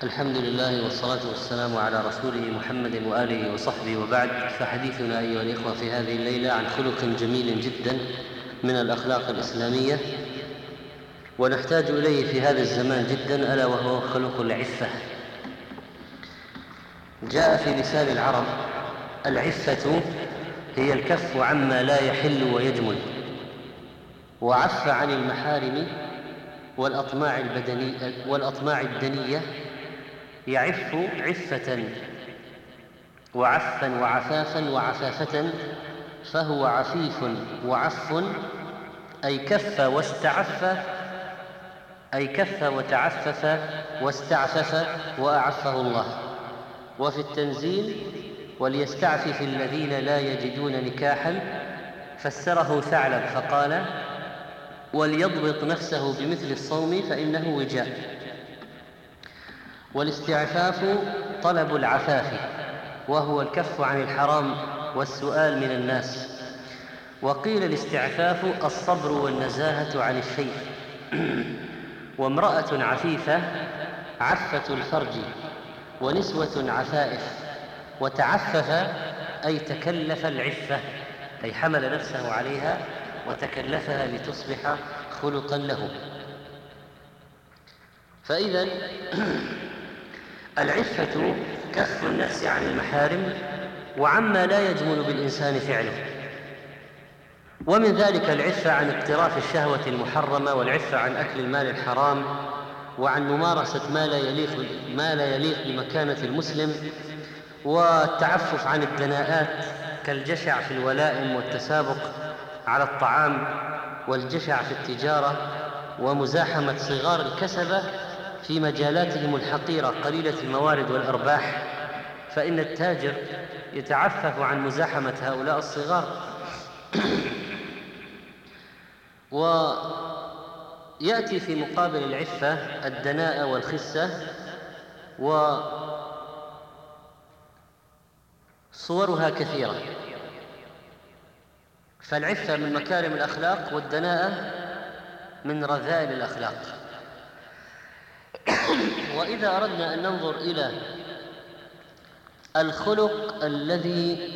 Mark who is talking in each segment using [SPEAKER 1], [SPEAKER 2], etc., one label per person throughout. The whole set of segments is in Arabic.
[SPEAKER 1] الحمد لله والصلاة والسلام على رسوله محمد وآله وصحبه، وبعد. فحديثنا أيها الإخوة في هذه الليلة عن خلق جميل جدا من الأخلاق الإسلامية، ونحتاج إليه في هذا الزمان جدا، ألا وهو خلق العفة. جاء في لسان العرب: العفة هي الكف عما لا يحل ويجمل، وعف عن المحارم والأطماع الدنية، يعف عفة وعفا وعفافا وعفافة، فهو عفيف وعف، أي كف وتعفف واستعفف وأعفه الله. وفي التنزيل: وليستعفف الذين لا يجدون نكاحا، فسره ثعلب فقال: وليضبط نفسه بمثل الصوم فإنه وجاء. والاستعفاف طلب العفاف، وهو الكف عن الحرام والسؤال من الناس. وقيل الاستعفاف الصبر والنزاهة عن الشيء. وامرأة عفيفة عفة الفرج، ونسوة عفائف. وتعفف أي تكلف العفة، أي حمل نفسه عليها وتكلفها لتصبح خلقا له. فإذا العفة كف النفس عن المحارم وعما لا يجمل بالإنسان فعله، ومن ذلك العفة عن اقتراف الشهوة المحرمة، والعفة عن أكل المال الحرام، وعن ممارسة ما لا يليق بمكانة المسلم، والتعفف عن الدناءات كالجشع في الولائم والتسابق على الطعام، والجشع في التجارة، ومزاحمة صغار الكسبة في مجالاتهم الحقيرة قليلة الموارد والأرباح، فإن التاجر يتعفف عن مزاحمة هؤلاء الصغار. ويأتي في مقابل العفة الدناءة والخسة، وصورها كثيرة. فالعفة من مكارم الأخلاق، والدناءة من رذائل الأخلاق. وإذا أردنا أن ننظر إلى الخلق الذي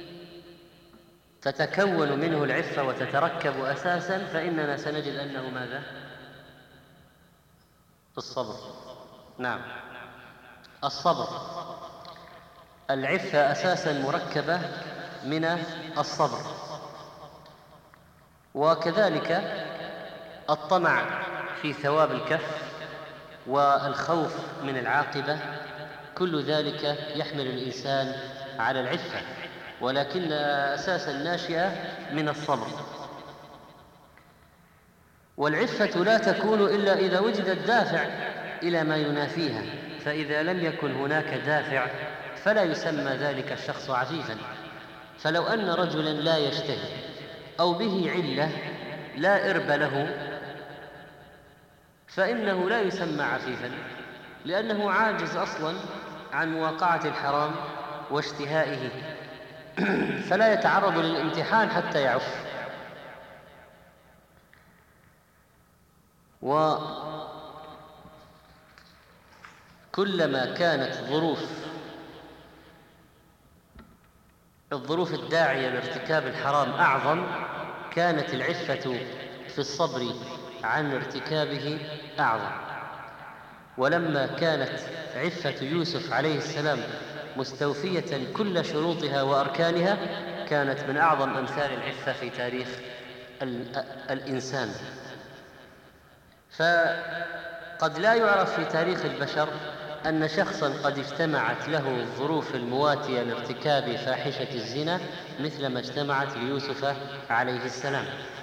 [SPEAKER 1] تتكون منه العفة وتتركب أساسا، فإننا سنجد أنه ماذا؟ الصبر. نعم، الصبر. العفة أساسا مركبة من الصبر، وكذلك الطمع في ثواب الكف والخوف من العاقبة، كل ذلك يحمل الإنسان على العفة، ولكن أساسا ناشئة من الصبر. والعفة لا تكون إلا إذا وجد الدافع إلى ما ينافيها، فإذا لم يكن هناك دافع فلا يسمى ذلك الشخص عفيفا. فلو أن رجلا لا يشتهي أو به علة لا إرب له، فإنه لا يسمى عفيفا، لأنه عاجز أصلا عن مواقعة الحرام واشتهائه، فلا يتعرض للامتحان حتى يعف. وكلما كانت الظروف الداعية لارتكاب الحرام أعظم، كانت العفة في الصبر عن ارتكابه أعظم. ولما كانت عفة يوسف عليه السلام مستوفية كل شروطها وأركانها، كانت من أعظم أمثال العفة في تاريخ الإنسان. فقد لا يعرف في تاريخ البشر أن شخصا قد اجتمعت له الظروف المواتية لارتكاب فاحشة الزنا مثل ما اجتمعت ليوسف عليه السلام.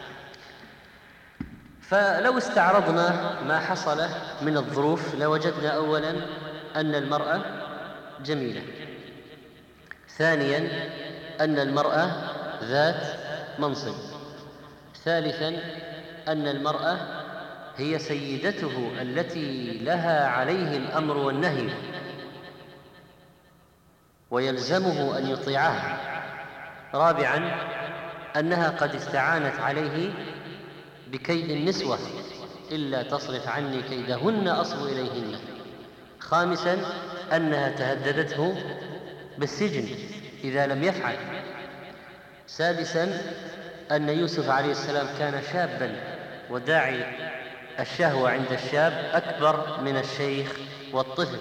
[SPEAKER 1] فلو استعرضنا ما حصل من الظروف لوجدنا أولا أن المرأة جميلة، ثانيا أن المرأة ذات منصب، ثالثا أن المرأة هي سيدته التي لها عليه الأمر والنهي ويلزمه أن يطيعها، رابعا أنها قد استعانت عليه بكيد النسوة: إلا تصرف عني كيدهن أصب إليهن. خامسا أنها تهددته بالسجن إذا لم يفعل. سادسا أن يوسف عليه السلام كان شابا، وداعي الشهوة عند الشاب أكبر من الشيخ والطفل.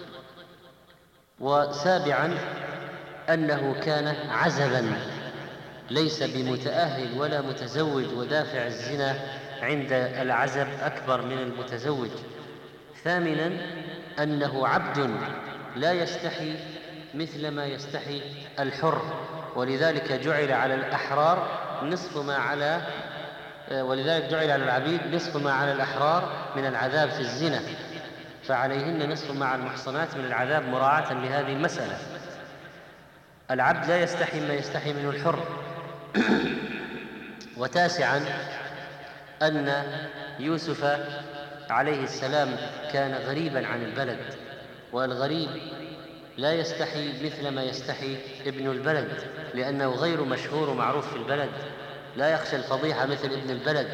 [SPEAKER 1] وسابعا أنه كان عزبا ليس بمتأهل ولا متزوج، ودافع الزنا عند العزب أكبر من المتزوج. ثامنا أنه عبد لا يستحي مثل ما يستحي الحر، ولذلك جعل على الأحرار نصف ما على ولذلك جعل على العبيد نصف ما على الأحرار من العذاب في الزنا، فعليهن نصف ما على المحصنات من العذاب مراعاة لهذه المسألة. العبد لا يستحي ما يستحي منه الحر. وتاسعا أن يوسف عليه السلام كان غريبا عن البلد، والغريب لا يستحي مثل ما يستحي ابن البلد، لأنه غير مشهور ومعروف في البلد، لا يخشى الفضيحة مثل ابن البلد.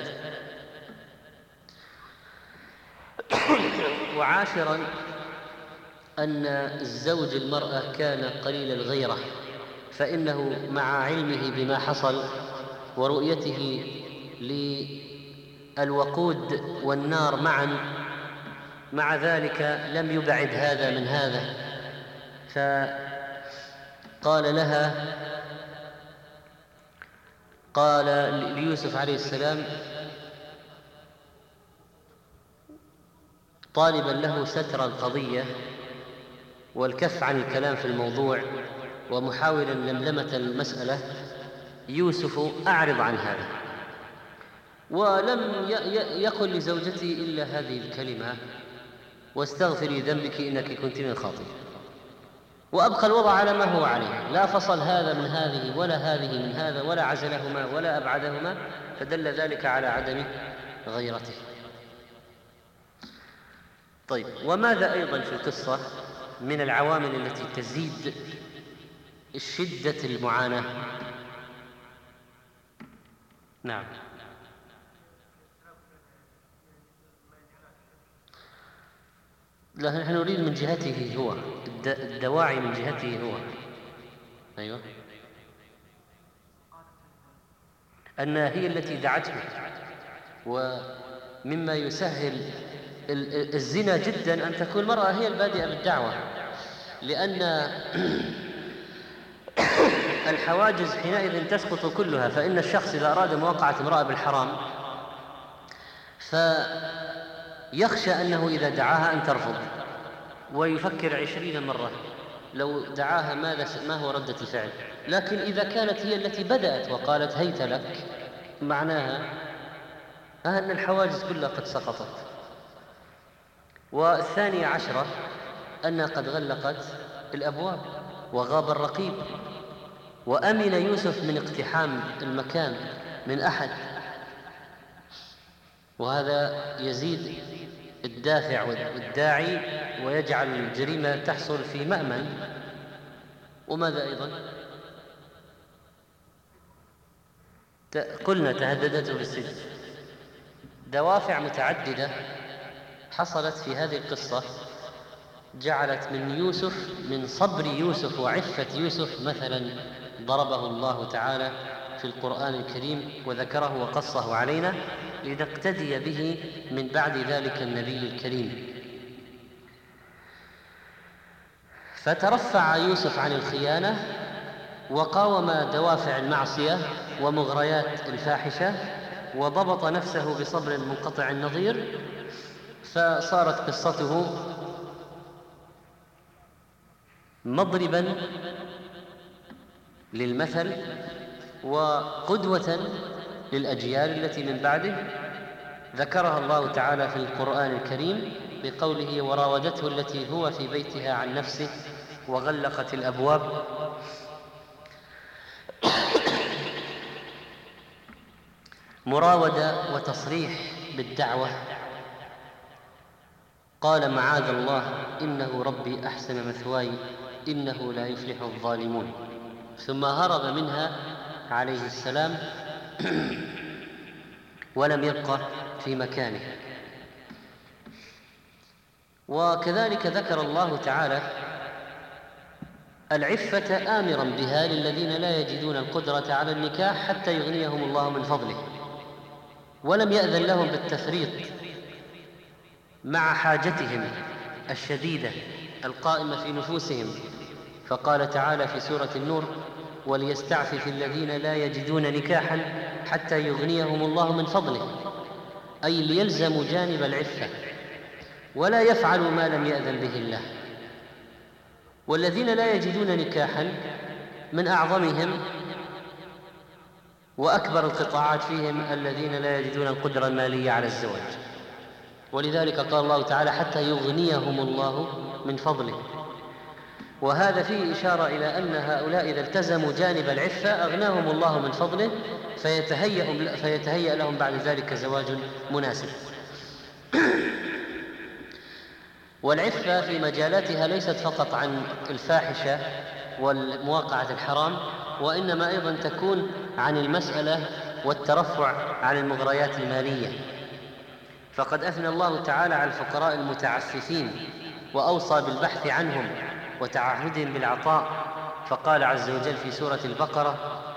[SPEAKER 1] وعاشرا أن الزوج المرأة كان قليل الغيرة، فإنه مع علمه بما حصل ورؤيته للوقود والنار معا، مع ذلك لم يبعد هذا من هذا، فقال لها، قال ليوسف عليه السلام طالبا له ستر القضية والكف عن الكلام في الموضوع ومحاولا لملمة المسألة: يوسف أعرض عن هذا. ولم يقل لزوجته إلا هذه الكلمة: واستغفري ذنبك إنك كنت من الخاطئين. وأبقى الوضع على ما هو عليه، لا فصل هذا من هذه ولا هذه من هذا ولا عزلهما ولا أبعدهما، فدل ذلك على عدم غيرته. طيب، وماذا أيضا في القصة من العوامل التي تزيد شدة المعاناة؟ نعم، لا، نحن نريد من جهته هو، الدواعي من جهته هو. أيوة، أنها هي التي دعته. ومما يسهل الزنا جدا أن تكون المرأة هي البادئة بالدعوة، لأن الحواجز حينئذ تسقط كلها. فإن الشخص إذا أراد مواقعة امرأة بالحرام فيخشى أنه إذا دعاها أن ترفض، ويفكر 20 مرة لو دعاها ما هو ردة الفعل. لكن إذا كانت هي التي بدأت وقالت هيت لك، معناها أن الحواجز كلها قد سقطت. والثانية عشرة أنها قد غلقت الأبواب وغاب الرقيب، وأمن يوسف من اقتحام المكان من أحد، وهذا يزيد الدافع والداعي ويجعل الجريمة تحصل في مأمن. وماذا أيضا؟ قلنا تهددته بالسجن. دوافع متعددة حصلت في هذه القصة جعلت من صبر يوسف وعفة يوسف مثلا ضربه الله تعالى في القرآن الكريم وذكره وقصه علينا لنقتدي به من بعد ذلك النبي الكريم. فترفع يوسف عن الخيانة وقاوم دوافع المعصية ومغريات الفاحشة، وضبط نفسه بصبر منقطع النظير، فصارت قصته مضربا للمثل وقدوة للأجيال التي من بعده. ذكرها الله تعالى في القرآن الكريم بقوله: وراودته التي هو في بيتها عن نفسه وغلقت الأبواب. مراودة وتصريح بالدعوة. قال: معاذ الله إنه ربي أحسن مثواي إنه لا يفلح الظالمون. ثم هرب منها عليه السلام ولم يبق في مكانه. وكذلك ذكر الله تعالى العفة آمرا بها للذين لا يجدون القدرة على النكاح حتى يغنيهم الله من فضله، ولم يأذن لهم بالتفريط مع حاجتهم الشديدة القائمة في نفوسهم، فقال تعالى في سورة النور: وليستعفف الذين لا يجدون نكاحا حتى يغنيهم الله من فضله، أي ليلزموا جانب العفة ولا يفعلوا ما لم يأذن به الله. والذين لا يجدون نكاحا من أعظمهم وأكبر القطاعات فيهم الذين لا يجدون القدرة المالية على الزواج، ولذلك قال الله تعالى: حتى يغنيهم الله من فضله. وهذا فيه إشارة إلى أن هؤلاء إذا التزموا جانب العفة أغناهم الله من فضله، فيتهيأ لهم بعد ذلك زواج مناسب. والعفة في مجالاتها ليست فقط عن الفاحشة والمواقعة الحرام، وإنما أيضا تكون عن المسألة والترفع عن المغريات المالية. فقد أثنى الله تعالى على الفقراء المتعففين وأوصى بالبحث عنهم وتعهدهم بالعطاء، فقال عز وجل في سورة البقرة: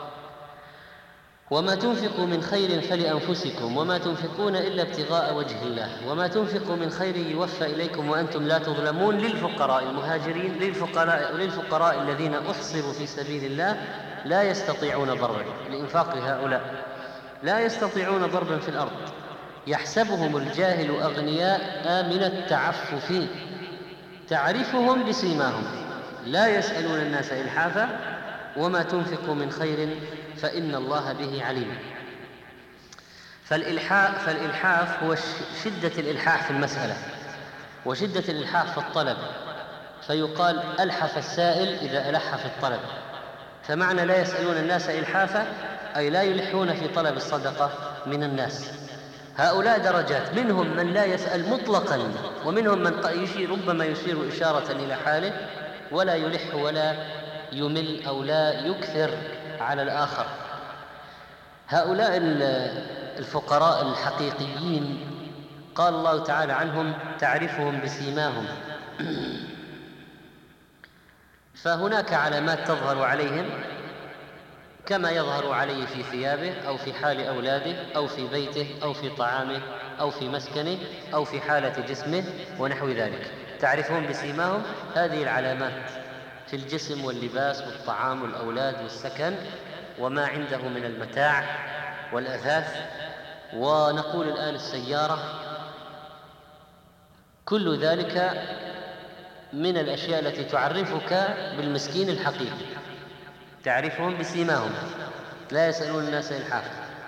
[SPEAKER 1] وما تنفقوا من خير فلأنفسكم وما تنفقون إلا ابتغاء وجه الله وما تنفقوا من خير يوفى إليكم وأنتم لا تظلمون، للفقراء المهاجرين، للفقراء الذين أحصروا في سبيل الله لا يستطيعون ضربا، لإنفاق هؤلاء لا يستطيعون ضربا في الأرض، يحسبهم الجاهل أغنياء من التعفف تعرفهم بسيماهم لا يسألون الناس إلحافا وما تنفقوا من خير فإن الله به عليم. فالإلحاف هو شدة الإلحاح في المسألة وشدة الإلحاح في الطلب، فيقال ألحف السائل إذا ألح في الطلب، فمعنى لا يسألون الناس إلحافا أي لا يلحون في طلب الصدقة من الناس. هؤلاء درجات، منهم من لا يسأل مطلقا، ومنهم من ربما يشير إشارة إلى حاله ولا يلح ولا يمل أو لا يكثر على الآخر. هؤلاء الفقراء الحقيقيين قال الله تعالى عنهم: تعرفهم بسيماهم. فهناك علامات تظهر عليهم كما يظهر عليه في ثيابه أو في حال أولاده أو في بيته أو في طعامه أو في مسكنه أو في حالة جسمه ونحو ذلك. تعرفهم بسيماهم، هذه العلامات في الجسم واللباس والطعام والأولاد والسكن وما عنده من المتاع والأثاث، ونقول الآن السيارة، كل ذلك من الأشياء التي تعرفك بالمسكين الحقيقي. تعرفهم بسيماهم لا يسألون الناس إلحافا.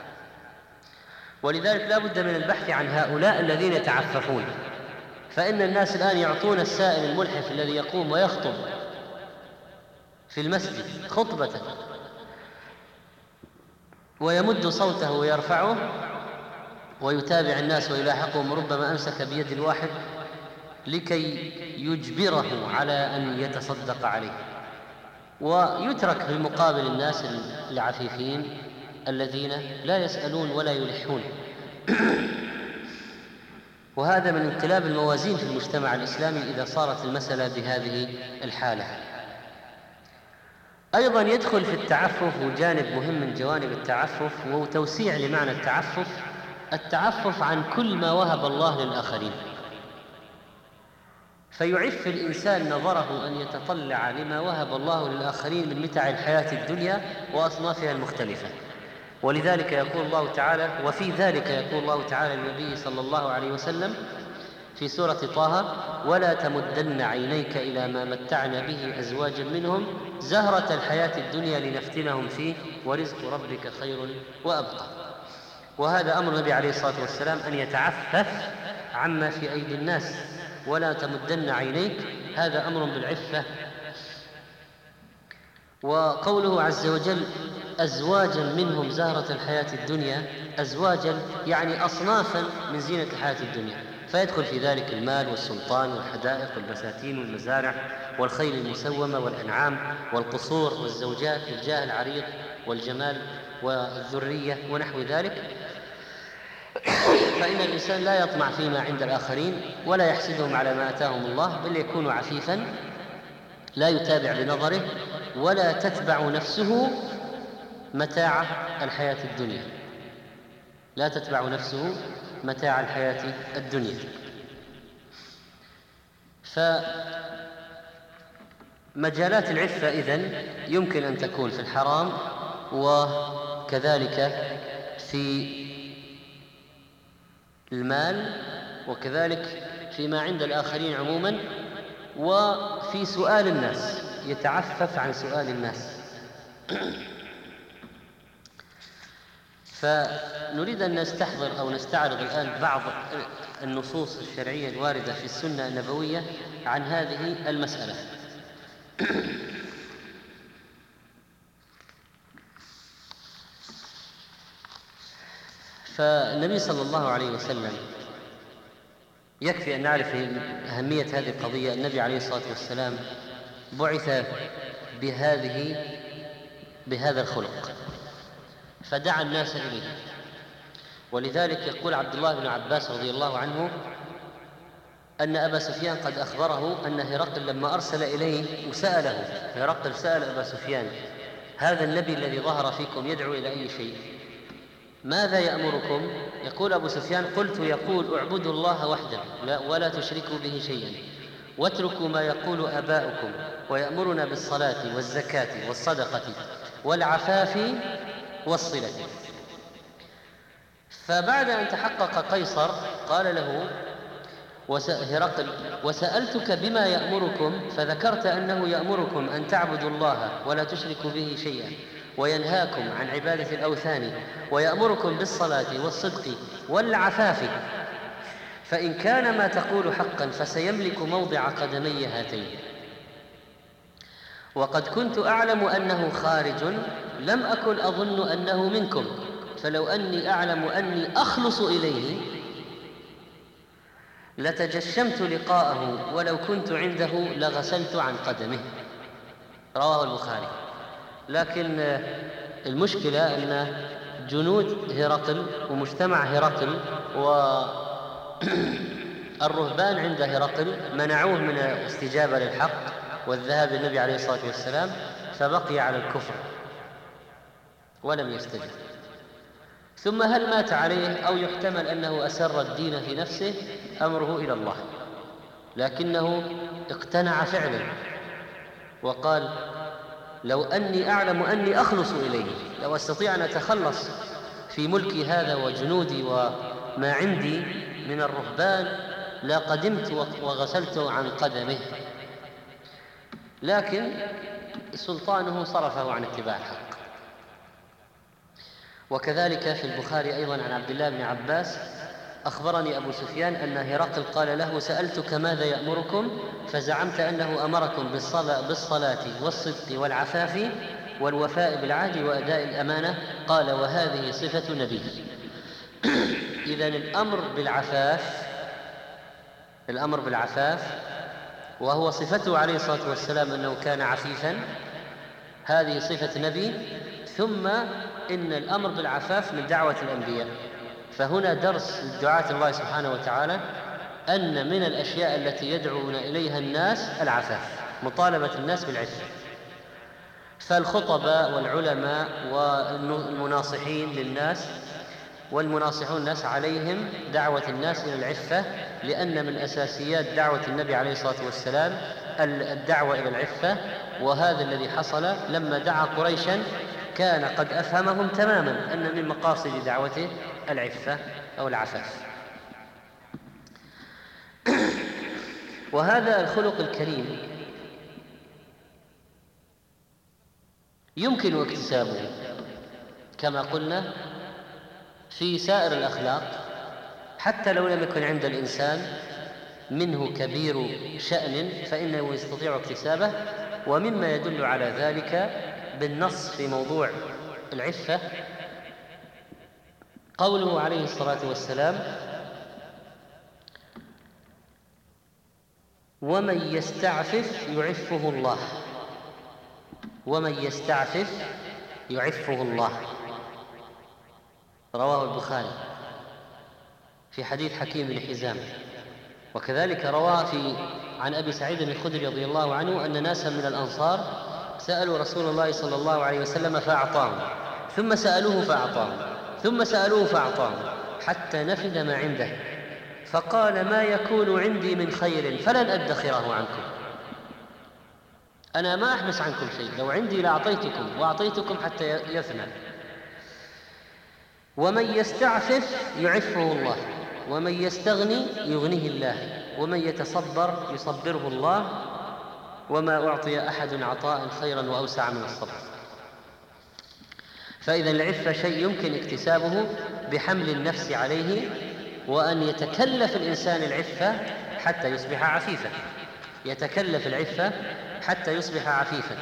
[SPEAKER 1] ولذلك لا بد من البحث عن هؤلاء الذين يتعففون، فإن الناس الآن يعطون السائل الملحف الذي يقوم ويخطب في المسجد خطبة ويمد صوته ويرفعه ويتابع الناس ويلاحقهم، ربما أمسك بيد الواحد لكي يجبره على أن يتصدق عليه، ويترك في المقابل الناس العفيفين الذين لا يسألون ولا يلحون. وهذا من انقلاب الموازين في المجتمع الإسلامي إذا صارت المسألة بهذه الحالة. أيضا يدخل في التعفف وجانب مهم من جوانب التعفف وهو توسيع لمعنى التعفف عن كل ما وهب الله للآخرين، فيعف الإنسان نظره أن يتطلع لما وهب الله للآخرين من متاع الحياة الدنيا وأصنافها المختلفة. ولذلك يقول الله تعالى، وفي ذلك يقول الله تعالى للنبي صلى الله عليه وسلم في سورة طه: ولا تمدن عينيك إلى ما متعنا به أزواجا منهم زهرة الحياة الدنيا لنفتنهم فيه ورزق ربك خير وأبقى. وهذا أمر النبي عليه الصلاة والسلام أن يتعفف عما في أيدي الناس. ولا تمدن عينيك، هذا أمر بالعفة. وقوله عز وجل: أزواجا منهم زهرة الحياة الدنيا، أزواجا يعني أصنافا من زينة الحياة الدنيا، فيدخل في ذلك المال والسلطان والحدائق والبساتين والمزارع والخيل المسومة والأنعام والقصور والزوجات والجاه العريض والجمال والذرية ونحو ذلك. فإن الإنسان لا يطمع فيما عند الآخرين ولا يحسدهم على ما آتاهم الله، بل يكون عفيفا لا يتابع بنظره ولا تتبع نفسه متاع الحياة الدنيا، لا تتبع نفسه متاع الحياة الدنيا. فمجالات العفة إذن يمكن أن تكون في الحرام، وكذلك في المال، وكذلك فيما عند الآخرين عموما، وفي سؤال الناس، يتعفف عن سؤال الناس. فنريد أن نستحضر أو نستعرض الآن بعض النصوص الشرعية الواردة في السنة النبوية عن هذه المسألة. فالنبي صلى الله عليه وسلم، يكفي أن نعرف أهمية هذه القضية. النبي عليه الصلاة والسلام بعث بهذا الخلق، فدعا الناس إليه. ولذلك يقول عبد الله بن عباس رضي الله عنه أن أبا سفيان قد أخبره أن هرقل لما أرسل إليه وسأله، هرقل سأل أبا سفيان: هذا النبي الذي ظهر فيكم يدعو إلى أي شيء؟ ماذا يأمركم؟ يقول أبو سفيان: قلت يقول اعبدوا الله وحده ولا تشركوا به شيئا، واتركوا ما يقول آباؤكم، ويأمرنا بالصلاة والزكاة والصدقة والعفاف والصلة. فبعد أن تحقق قيصر قال له هرقل: وسألتك بما يأمركم، فذكرت أنه يأمركم أن تعبدوا الله ولا تشركوا به شيئا، وينهاكم عن عبادة الأوثان، ويأمركم بالصلاة والصدق والعفاف، فإن كان ما تقول حقا فسيملك موضع قدمي هاتين، وقد كنت أعلم أنه خارج، لم أكن أظن أنه منكم، فلو أني أعلم أني أخلص إليه لتجشمت لقاءه، ولو كنت عنده لغسلت عن قدمه. رواه البخاري. لكن المشكلة أن جنود هرقل ومجتمع هرقل والرهبان عند هرقل منعوه من الاستجابة للحق والذهاب للنبي عليه الصلاة والسلام، فبقي على الكفر ولم يستجب. ثم هل مات عليه أو يحتمل أنه أسر الدين في نفسه؟ أمره إلى الله، لكنه اقتنع فعلا وقال: لو أني أعلم أني أخلص إليه، لو أستطيع أن أتخلص في ملكي هذا وجنودي وما عندي من الرهبان لقدمت وغسلت عن قدمه. لكن سلطانه صرفه عن اتباع الحق. وكذلك في البخاري أيضا عن عبد الله بن عباس: أخبرني أبو سفيان أن هرقل قال له: سألتك ماذا يأمركم، فزعمت أنه أمركم بالصلاة والصدق والعفاف والوفاء بالعهد وأداء الأمانة. قال: وهذه صفة نبي. إذن الأمر بالعفاف وهو صفته عليه الصلاة والسلام أنه كان عفيفا، هذه صفة نبي. ثم إن الأمر بالعفاف من دعوة الأنبياء، فهنا درس لدعاة الله سبحانه وتعالى أن من الأشياء التي يدعون إليها الناس العفاف، مطالبة الناس بالعفة. فالخطباء والعلماء والمناصحين للناس والمناصحون الناس عليهم دعوة الناس إلى العفة، لأن من أساسيات دعوة النبي عليه الصلاة والسلام الدعوة إلى العفة. وهذا الذي حصل لما دعا قريشا كان قد أفهمهم تماما أن من مقاصد دعوته العفة أو العفاف. وهذا الخلق الكريم يمكن اكتسابه كما قلنا في سائر الأخلاق، حتى لو لم يكن عند الإنسان منه كبير شأن فإنه يستطيع اكتسابه. ومما يدل على ذلك بالنص في موضوع العفة قوله عليه الصلاة والسلام: ومن يستعفف يعفه الله، ومن يستعفف يعفه الله. رواه البخاري. في حديث حكيم بن حزام. وكذلك روى عن أبي سعيد الخدري رضي الله عنه أن ناسا من الأنصار سألوا رسول الله صلى الله عليه وسلم فأعطاهم، ثم سألوه فأعطاهم، ثم سألوه فأعطاهم، حتى نفد ما عنده، فقال: ما يكون عندي من خير فلن أدخره عنكم، أنا ما أحبس عنكم شيء، لو عندي لأعطيتكم وأعطيتكم حتى يفنى. ومن يستعفف يعفه الله، ومن يستغني يغنيه الله، ومن يتصبر يصبره الله، وما أعطي أحد عطاء خيرا وأوسع من الصبر. فإذا العفة شيء يمكن اكتسابه بحمل النفس عليه، وأن يتكلف الإنسان العفة حتى يصبح عفيفا، يتكلف العفة حتى يصبح عفيفا.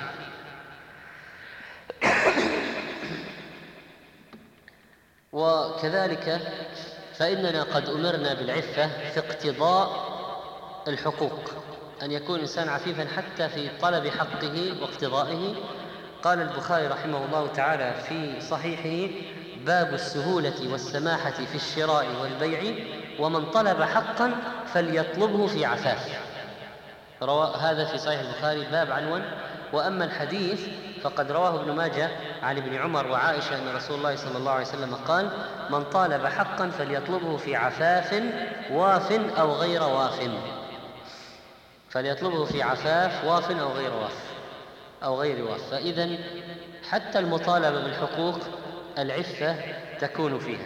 [SPEAKER 1] وكذلك فإننا قد أمرنا بالعفة في اقتضاء الحقوق، أن يكون الإنسان عفيفا حتى في طلب حقه واقتضائه. قال البخاري رحمه الله تعالى في صحيحه: باب السهولة والسماحة في الشراء والبيع، ومن طلب حقا فليطلبه في عفاف. روى هذا في صحيح البخاري باب عنوان. وأما الحديث فقد رواه ابن ماجه عن ابن عمر وعائشة أن رسول الله صلى الله عليه وسلم قال: من طالب حقا فليطلبه في عفاف واف أو غير واف، فليطلبه في عفاف واف أو غير واف. فإذا حتى المطالبة بالحقوق العفة تكون فيها.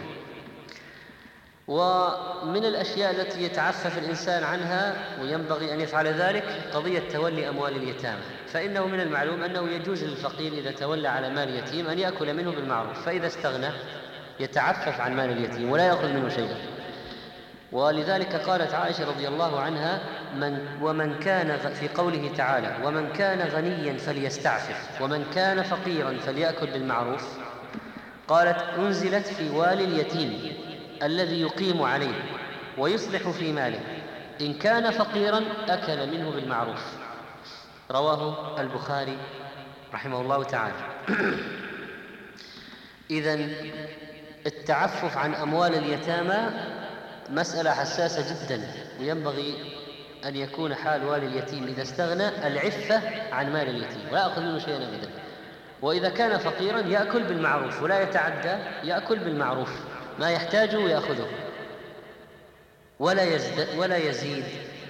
[SPEAKER 1] ومن الأشياء التي يتعفف الإنسان عنها وينبغي أن يفعل ذلك قضية تولي أموال اليتامى، فإنه من المعلوم أنه يجوز للفقير إذا تولى على مال يتيم أن يأكل منه بالمعروف، فإذا استغنى يتعفف عن مال اليتيم ولا يأخذ منه شيئا. ولذلك قالت عائشة رضي الله عنها: ومن كان في قوله تعالى: ومن كان غنيا فليستعفف، ومن كان فقيرا فليأكل بالمعروف، قالت: أنزلت في والي اليتيم الذي يقيم عليه ويصلح في ماله، إن كان فقيرا أكل منه بالمعروف. رواه البخاري رحمه الله تعالى. إذن التعفف عن أموال اليتامى مسألة حساسة جدا، وينبغي أن يكون حال والي اليتيم إذا استغنى العفة عن مال اليتيم ولا يأخذ منه شيئا أبدا. وإذا كان فقيرا يأكل بالمعروف ولا يتعدى، يأكل بالمعروف ما يحتاجه ويأخذه ولا يزيد.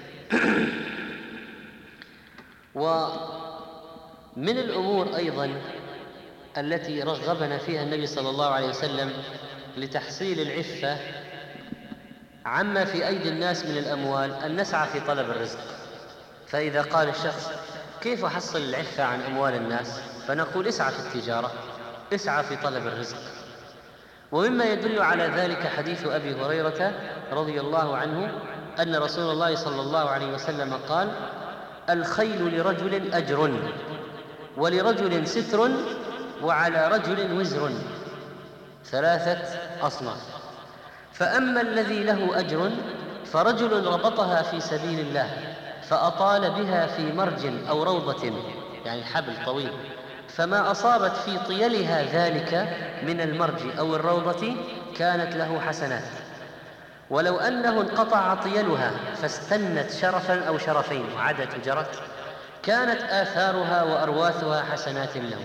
[SPEAKER 1] ومن الأمور أيضا التي رغبنا فيها النبي صلى الله عليه وسلم لتحصيل العفة عما في أيدي الناس من الأموال أن نسعى في طلب الرزق. فإذا قال الشخص: كيف أحصل العفة عن أموال الناس؟ فنقول: اسعى في التجارة، اسعى في طلب الرزق. ومما يدل على ذلك حديث أبي هريرة رضي الله عنه أن رسول الله صلى الله عليه وسلم قال: الخيل لرجل أجر، ولرجل ستر، وعلى رجل وزر، 3 أصناف. فأما الذي له أجر فرجل ربطها في سبيل الله فأطال بها في مرج أو روضة، يعني حبل طويل، فما أصابت في طيلها ذلك من المرج أو الروضة كانت له حسنات. ولو أنه انقطع طيلها فاستنت شرفا أو شرفين وعادت جرت كانت آثارها وأرواثها حسنات له.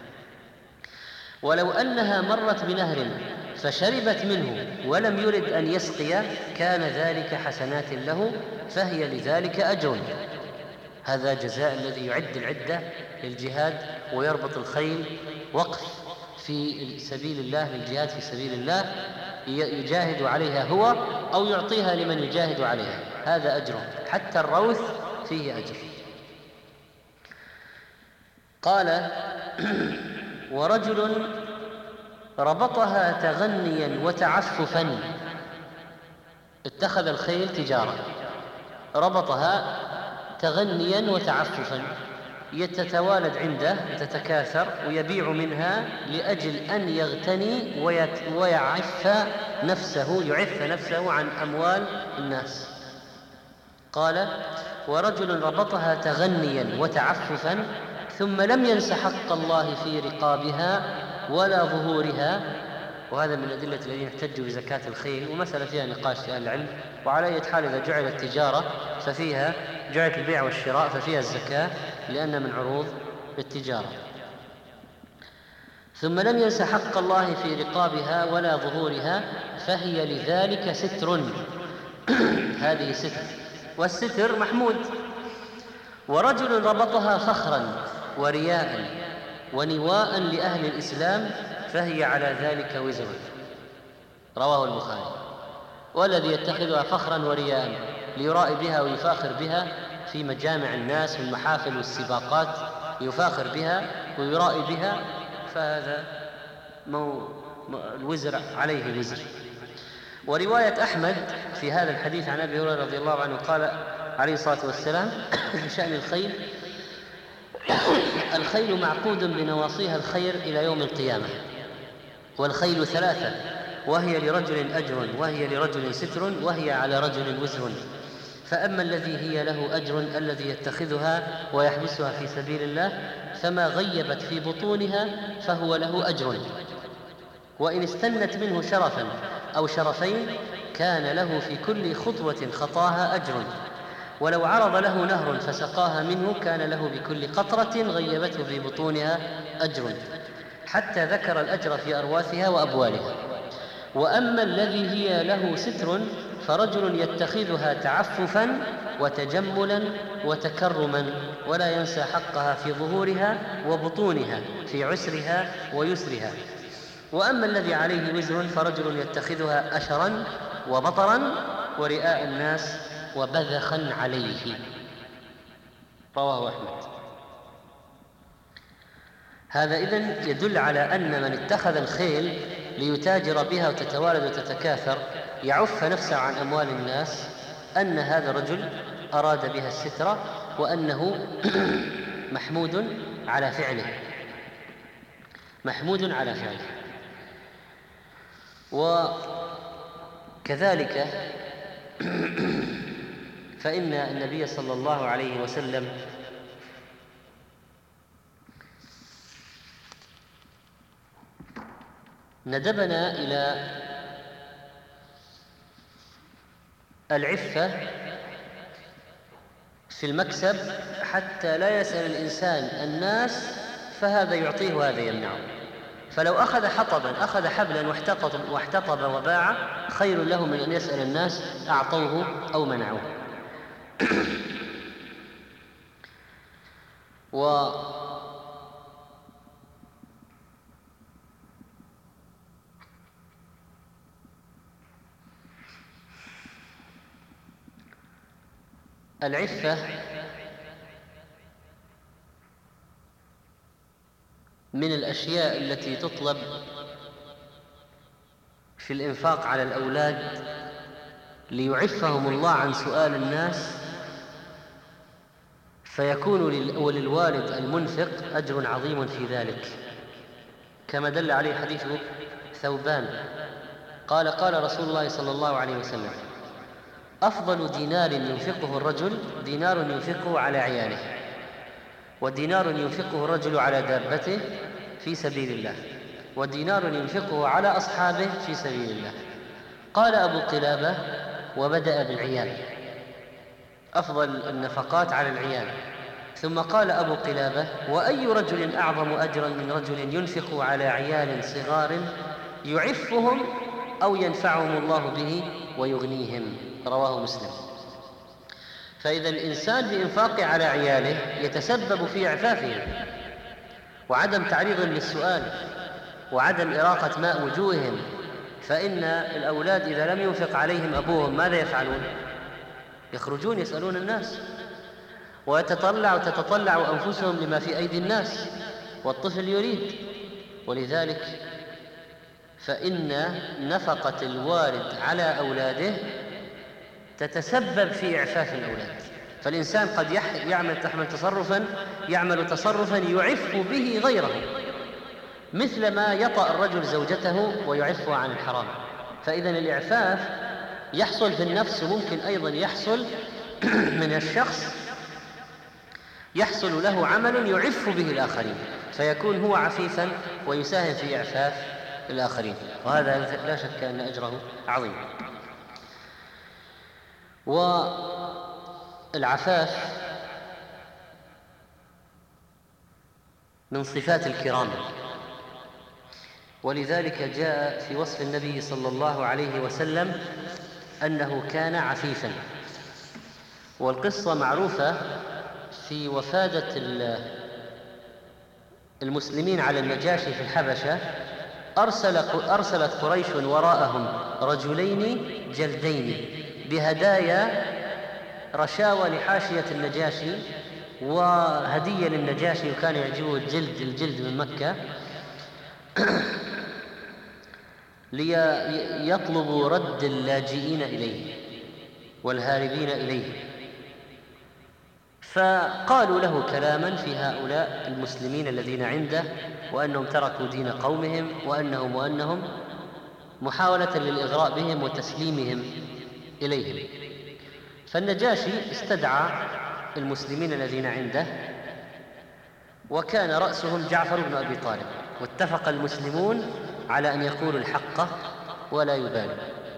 [SPEAKER 1] ولو أنها مرت بنهر فشربت منه ولم يرد أن يسقي كان ذلك حسنات له، فهي لذلك أجر. هذا جزاء الذي يعد العدة للجهاد ويربط الخيل وقف في سبيل الله، للجهاد في سبيل الله، يجاهد عليها هو أو يعطيها لمن يجاهد عليها، هذا أجر. حتى الروث فيه أجر. قال: ورجل ربطها تغنيا وتعففا، اتخذ الخيل تجارة، ربطها تغنيا وتعففا، يتتوالد عنده، يتكاثر ويبيع منها لأجل أن يغتني ويعف نفسه عن أموال الناس. قال: ورجل ربطها تغنيا وتعففا ثم لم ينس حق الله في رقابها ولا ظهورها وهذا من أدلة الذين احتجوا بزكاة الخيل، ومسألة فيها نقاش في أهل العلم. وعلى أي حال إذا جعلت تجارة ففيها جعلت البيع والشراء ففيها الزكاة، لأن من عروض التجارة. ثم لم ينس حق الله في رقابها ولا ظهورها، فهي لذلك ستر. هذه ستر، والستر محمود. ورجل ربطها فخرا ورياء ونواء لأهل الإسلام فهي على ذلك وزر. رواه البخاري. والذي يتخذها فخرا ورياء ليرائي بها ويفاخر بها في مجامع الناس والمحافل والسباقات، يفاخر بها ويرائي بها، فهذا الوزر عليه وزر. ورواية أحمد في هذا الحديث عن أبي هريرة رضي الله عنه قال عليه الصلاة والسلام في شأن الخيل: الخيل معقود بنواصيها الخير إلى يوم القيامة، والخيل ثلاثة، وهي لرجل أجر، وهي لرجل ستر، وهي على رجل وزر. فأما الذي هي له أجر الذي يتخذها ويحبسها في سبيل الله، فما غيبت في بطونها فهو له أجر، وإن استنت منه شرفا أو شرفين كان له في كل خطوة خطاها أجر، ولو عرض له نهر فسقاها منه كان له بكل قطرة غيبته في بطونها أجر، حتى ذكر الأجر في أرواثها وأبوالها. وأما الذي هي له ستر فرجل يتخذها تعففا وتجملا وتكرما، ولا ينسى حقها في ظهورها وبطونها، في عسرها ويسرها. وأما الذي عليه وزر فرجل يتخذها أشرا وبطرا ورئاء الناس وبذخا عليه. رواه أحمد. هذا إذن يدل على أن من اتخذ الخيل ليتاجر بها وتتوالد وتتكاثر يعف نفسه عن أموال الناس، أن هذا الرجل أراد بها الستر، وأنه محمود على فعله، محمود على فعله. وكذلك فإن النبي صلى الله عليه وسلم ندبنا إلى العفة في المكسب حتى لا يسأل الإنسان الناس فهذا يعطيه وهذا يمنعه. فلو أخذ حبلا واحتطب وباع خير له من أن يسأل الناس أعطوه أو منعوه. العفة من الأشياء التي تطلب في الإنفاق على الأولاد ليعفهم الله عن سؤال الناس، فيكون للوالد المنفق أجر عظيم في ذلك، كما دل عليه حديث ثوبان قال: قال رسول الله صلى الله عليه وسلم: أفضل دينار ينفقه الرجل دينار ينفقه على عياله، ودينار ينفقه الرجل على دابته في سبيل الله، ودينار ينفقه على أصحابه في سبيل الله. قال أبو قلابة: وبدأ بالعيال، أفضل النفقات على العيال. ثم قال أبو قلابة: وأي رجل أعظم أجرا من رجل ينفق على عيال صغار يعفهم أو ينفعهم الله به ويغنيهم. رواه مسلم. فإذا الإنسان بإنفاقه على عياله يتسبب في إعفافهم وعدم تعريضهم للسؤال وعدم إراقة ماء وجوههم، فإن الأولاد إذا لم ينفق عليهم أبوهم ماذا يفعلون؟ يخرجون يسألون الناس، وتتطلع أنفسهم لما في أيدي الناس، والطفل يريد. ولذلك فإن نفقة الوالد على أولاده تتسبب في إعفاف الأولاد. فالإنسان قد يعمل تصرفا يعف به غيره، مثل ما يطأ الرجل زوجته ويعفها عن الحرام. فإذا الإعفاف يحصل في النفس، وممكن أيضا يحصل من الشخص، يحصل له عمل يعف به الآخرين، فيكون هو عفيفا ويساهم في إعفاف الآخرين، وهذا لا شك أن أجره عظيم. والعفاف من صفات الكرام، ولذلك جاء في وصف النبي صلى الله عليه وسلم أنه كان عفيفا. والقصة معروفة في وفادة المسلمين على النجاشي في الحبشة. أرسلت قريش وراءهم رجلين جلدين بهدايا رشاوى لحاشية النجاشي وهدية للنجاشي، وكان يعجبه الجلد من مكة، ليطلبوا رد اللاجئين إليه والهاربين إليه. فقالوا له كلاما في هؤلاء المسلمين الذين عنده، وأنهم تركوا دين قومهم وأنهم محاولة للإغراء بهم وتسليمهم إليهم. فالنجاشي استدعى المسلمين الذين عنده، وكان رأسهم جعفر بن أبي طالب، واتفق المسلمون على أن يقولوا الحق ولا يبالوا.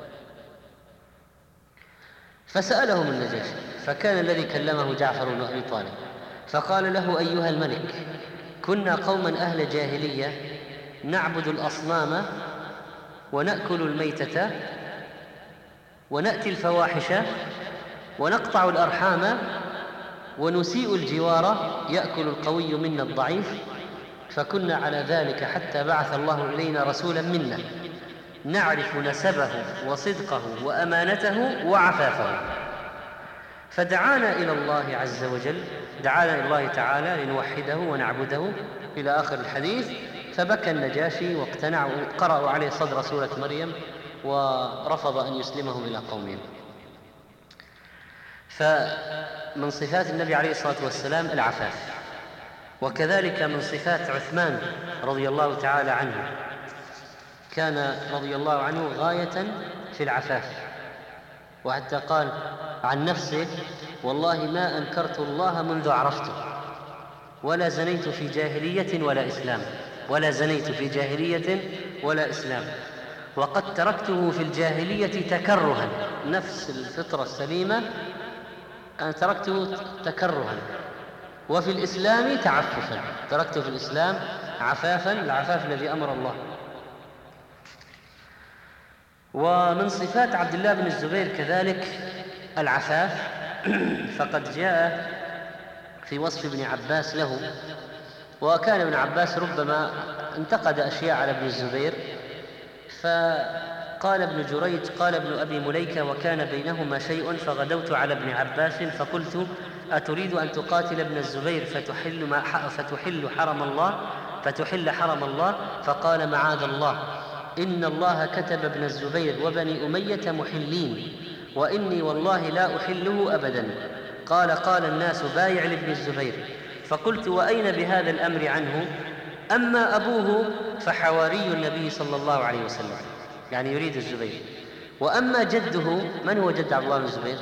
[SPEAKER 1] فسألهم النجاشي، فكان الذي كلمه جعفر بن أبي طالب، فقال له: أيها الملك، كنا قوما أهل جاهلية نعبد الأصنام ونأكل الميتة ونأتي الفواحش ونقطع الأرحام ونسيء الجوار، يأكل القوي منا الضعيف، فكنا على ذلك حتى بعث الله إلينا رسولا منا نعرف نسبه وصدقه وأمانته وعفافه، فدعانا إلى الله عز وجل، دعانا إلى الله تعالى لنوحده ونعبده، إلى آخر الحديث. فبكى النجاشي واقتنع، وقرأوا عليه صدر سورة مريم، ورفض أن يسلمهم إلى قومهم. فمن صفات النبي عليه الصلاة والسلام العفاف. وكذلك من صفات عثمان رضي الله تعالى عنه، كان رضي الله عنه غاية في العفاف، وحتى قال عن نفسه: والله ما أنكرت الله منذ عرفته، ولا زنيت في جاهلية ولا إسلام، ولا زنيت في جاهلية ولا إسلام، وقد تركته في الجاهلية تكرها، نفس الفطرة السليمة، أنا تركته تكرها، وفي الإسلام تعففا، تركته في الإسلام عفافا، العفاف الذي أمر الله. ومن صفات عبد الله بن الزبير كذلك العفاف، فقد جاء في وصف ابن عباس له، وكان ابن عباس ربما انتقد أشياء على ابن الزبير، فقال ابن جريج: قال ابن أبي مليكة: وكان بينهما شيء، فغدوت على ابن عباس فقلت: أتريد أن تقاتل ابن الزبير فتحل حرم الله؟ فقال: معاذ الله، إن الله كتب ابن الزبير وبني أمية محلين، وإني والله لا أحله أبدا. قال الناس: بايع لابن الزبير. فقلت: وأين بهذا الأمر عنه؟ أما أبوه فحواري النبي صلى الله عليه وسلم، يعني يريد الزبير. وأما جده، من هو جد عبد الله بن الزبير؟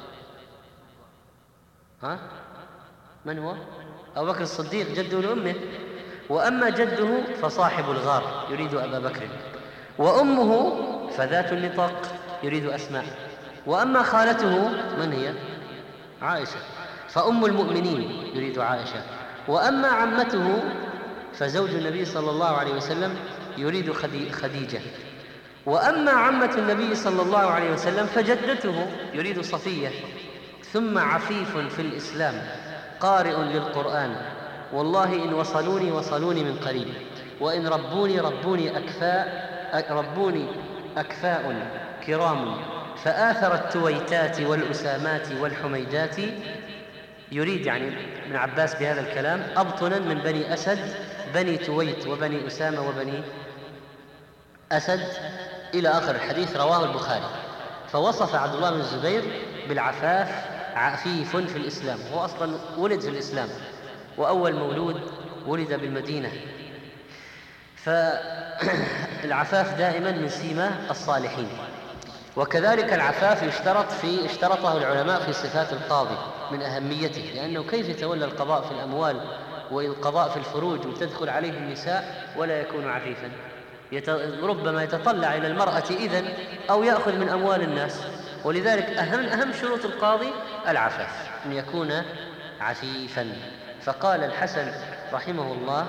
[SPEAKER 1] من هو؟ أبو بكر الصديق، جده لأمه. وأما جده فصاحب الغار، يريد أبا بكر. وأمه فذات النطاق، يريد أسماء. وأما خالته، من هي؟ عائشة، فأم المؤمنين، يريد عائشة. وأما عمته فزوج النبي صلى الله عليه وسلم، يريد خديجة. وأما عمة النبي صلى الله عليه وسلم فجدته، يريد صفية. ثم عفيف في الإسلام، قارئ للقرآن، والله إن وصلوني من قريب، وإن ربوني أكفاء كرام، فآثر التويتات والأسامات والحميدات. يريد يعني ابن عباس بهذا الكلام أبطنا من بني أسد، بني تويت وبني أسامة وبني أسد، إلى آخر الحديث، رواه البخاري. فوصف عبد الله بن الزبير بالعفاف، عفيف في الإسلام، هو أصلا ولد في الإسلام، وأول مولود ولد بالمدينة. فالعفاف دائما من سيمة الصالحين. وكذلك العفاف اشترطه العلماء في صفات القاضي من أهميته، لأنه كيف يتولى القضاء في الأموال والقضاء في الفروج وتدخل عليه النساء ولا يكون عفيفا؟ ربما يتطلع إلى المرأة إذن أو يأخذ من أموال الناس. ولذلك أهم شروط القاضي العفاف، أن يكون عفيفا. فقال الحسن رحمه الله: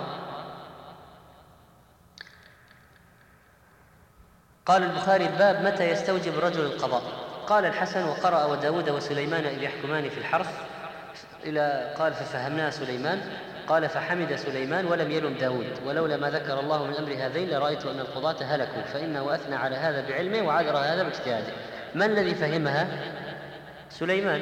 [SPEAKER 1] قال البخاري: الباب متى يستوجب الرجل القضاء؟ قال الحسن: وقرأ وداود وسليمان إذ يحكمان في الحرث إلى قال: ففهمناها سليمان. قال: فحمد سليمان ولم يلم داود، ولولا ما ذكر الله من أمر هذين لرأيت أن القضاة هلكوا، فإنه أثنى على هذا بعلمه وعذر هذا باجتهاده. من الذي فهمها؟ سليمان،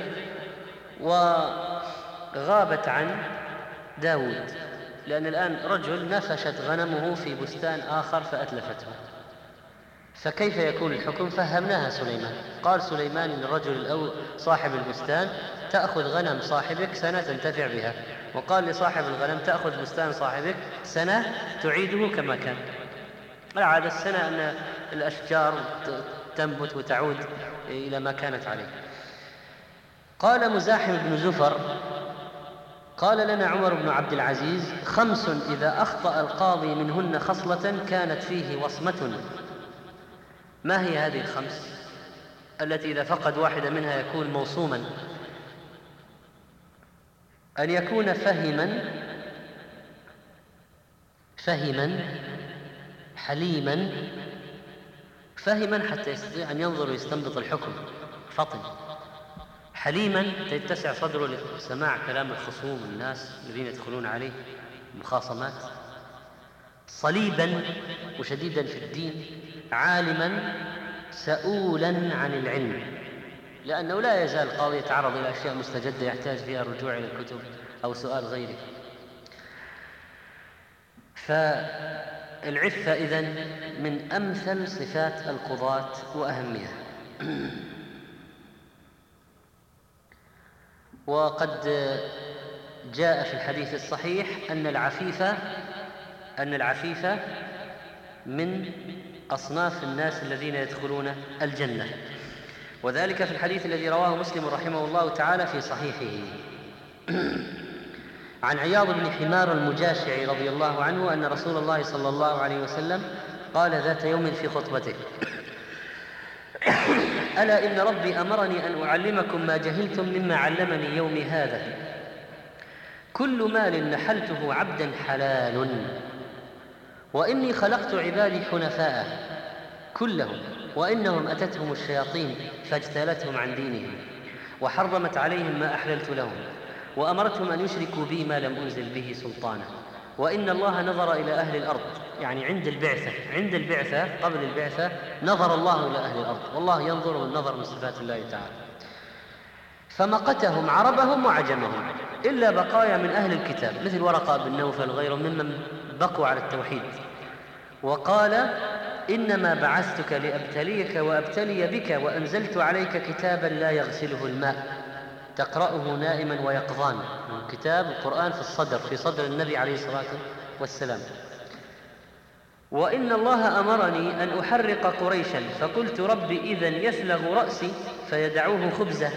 [SPEAKER 1] وغابت عن داود، لأن الآن رجل نفشت غنمه في بستان آخر فأتلفته، فكيف يكون الحكم؟ فهمناها سليمان. قال سليمان للرجل صاحب البستان: تأخذ غنم صاحبك سنة تنتفع بها، وقال لصاحب الغنم: تأخذ بستان صاحبك سنة تعيده كما كان. العادة السنة أن الأشجار تنبت وتعود إلى ما كانت عليه. قال مزاحم بن زفر: قال لنا عمر بن عبد العزيز: 5 إذا أخطأ القاضي منهن خصلة كانت فيه وصمة. ما هي هذه 5 التي إذا فقد واحدة منها يكون موصوما؟ أن يكون فهما حليما، فهما حتى يستطيع أن ينظر ويستنبط الحكم، فطن. حليما تتسع صدره لسماع كلام الخصوم الناس الذين يدخلون عليه مخاصمات. صليبا وشديدا في الدين. عالما سؤولا عن العلم، لأنه لا يزال القاضي يتعرض إلى أشياء مستجدة يحتاج فيها الرجوع إلى الكتب أو سؤال غيره. فالعفة إذن من أمثل صفات القضاة وأهمها. وقد جاء في الحديث الصحيح أن العفيف من أصناف الناس الذين يدخلون الجنة، وذلك في الحديث الذي رواه مسلم رحمه الله تعالى في صحيحه عن عياض بن حمار المجاشعي رضي الله عنه أن رسول الله صلى الله عليه وسلم قال ذات يوم في خطبته: ألا إن ربي أمرني أن أعلمكم ما جهلتم مما علمني يومي هذا. كل مال نحلته عبدا حلال، وإني خلقت عبادي حنفاء كلهم، وإنهم أتتهم الشياطين فاجتالتهم عن دينهم، وحرمت عليهم ما أحللت لهم، وأمرتهم أن يشركوا بي ما لم أنزل به سلطانا. وإن الله نظر إلى أهل الأرض، يعني عند البعثة قبل البعثة نظر الله إلى أهل الأرض، والله ينظر والنظر من صفات الله تعالى، فمقتهم عربهم وعجمهم إلا بقايا من أهل الكتاب مثل ورقة بن نوفل غيرهم ممن بقوا على التوحيد. وقال: إنما بعثتك لأبتليك وأبتلي بك، وأنزلت عليك كتابا لا يغسله الماء تقرأه نائما ويقظان. من كتاب القرآن في صدر النبي عليه الصلاة والسلام. وإن الله أمرني أن أحرق قريشا، فقلت: ربي إذن يسلغ رأسي فيدعوه خبزة.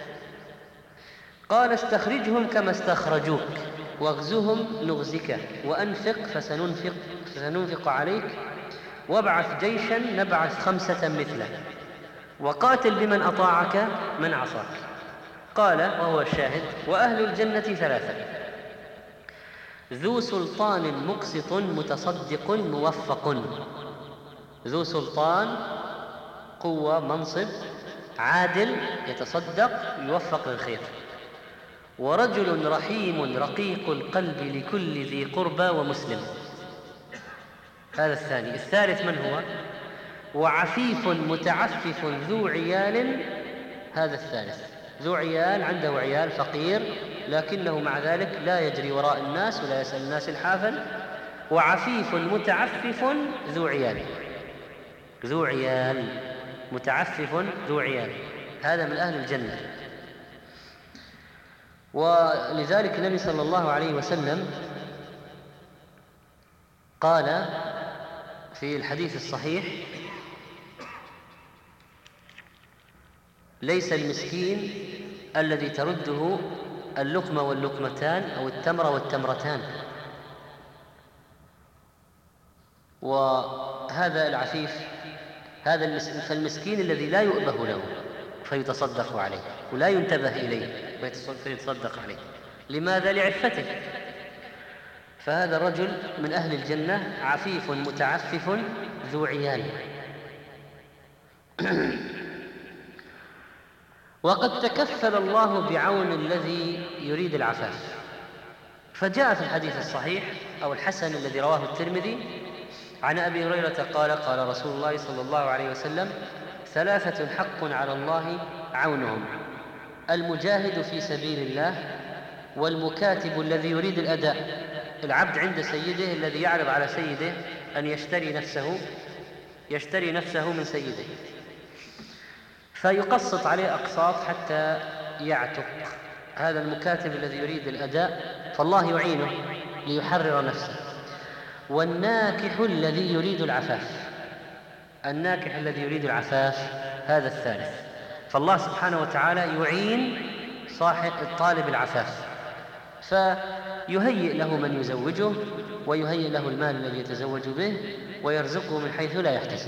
[SPEAKER 1] قال: استخرجهم كما استخرجوك، واغزهم نغزك، وأنفق فسننفق عليك، وابعث جيشا نبعث 5 مثله، وقاتل بمن أطاعك من عصاك. قال وهو الشاهد: وأهل الجنة 3: ذو سلطان مقسط متصدق موفق. ذو سلطان، قوة، منصب، عادل، يتصدق، يوفق للخير. ورجل رحيم رقيق القلب لكل ذي قربى ومسلم. هذا الثاني. الثالث من هو؟ وعفيف متعفف ذو عيال. هذا الثالث، ذو عيال، عنده عيال، فقير لكنه مع ذلك لا يجري وراء الناس ولا يسأل الناس الحافل. وعفيف متعفف ذو عيال متعفف ذو عيال، هذا من أهل الجنة. ولذلك النبي صلى الله عليه وسلم قال في الحديث الصحيح: ليس المسكين الذي ترده اللقمة واللقمتان أو التمرة والتمرتان. وهذا العفيف فالمسكين الذي لا يؤبه له فيتصدق عليه ولا ينتبه إليه فيتصدق عليه. لماذا؟ لعفته. فهذا الرجل من أهل الجنة عفيف متعفف ذو عيال. وقد تكفل الله بعون الذي يريد العفاف، فجاء في الحديث الصحيح أو الحسن الذي رواه الترمذي عن أبي هريرة قال: قال رسول الله صلى الله عليه وسلم: 3 حق على الله عونهم: المجاهد في سبيل الله، والمكاتب الذي يريد الأداء، العبد عند سيده الذي يعرض على سيده أن يشتري نفسه من سيده فيقسط عليه أقساط حتى يعتق. هذا المكاتب الذي يريد الأداء فالله يعينه ليحرر نفسه. والناكح الذي يريد العفاف هذا الثالث. فالله سبحانه وتعالى يعين صاحب طالب العفاف، فيهيئ له من يزوجه، ويهيئ له المال الذي يتزوج به، ويرزقه من حيث لا يحتسب.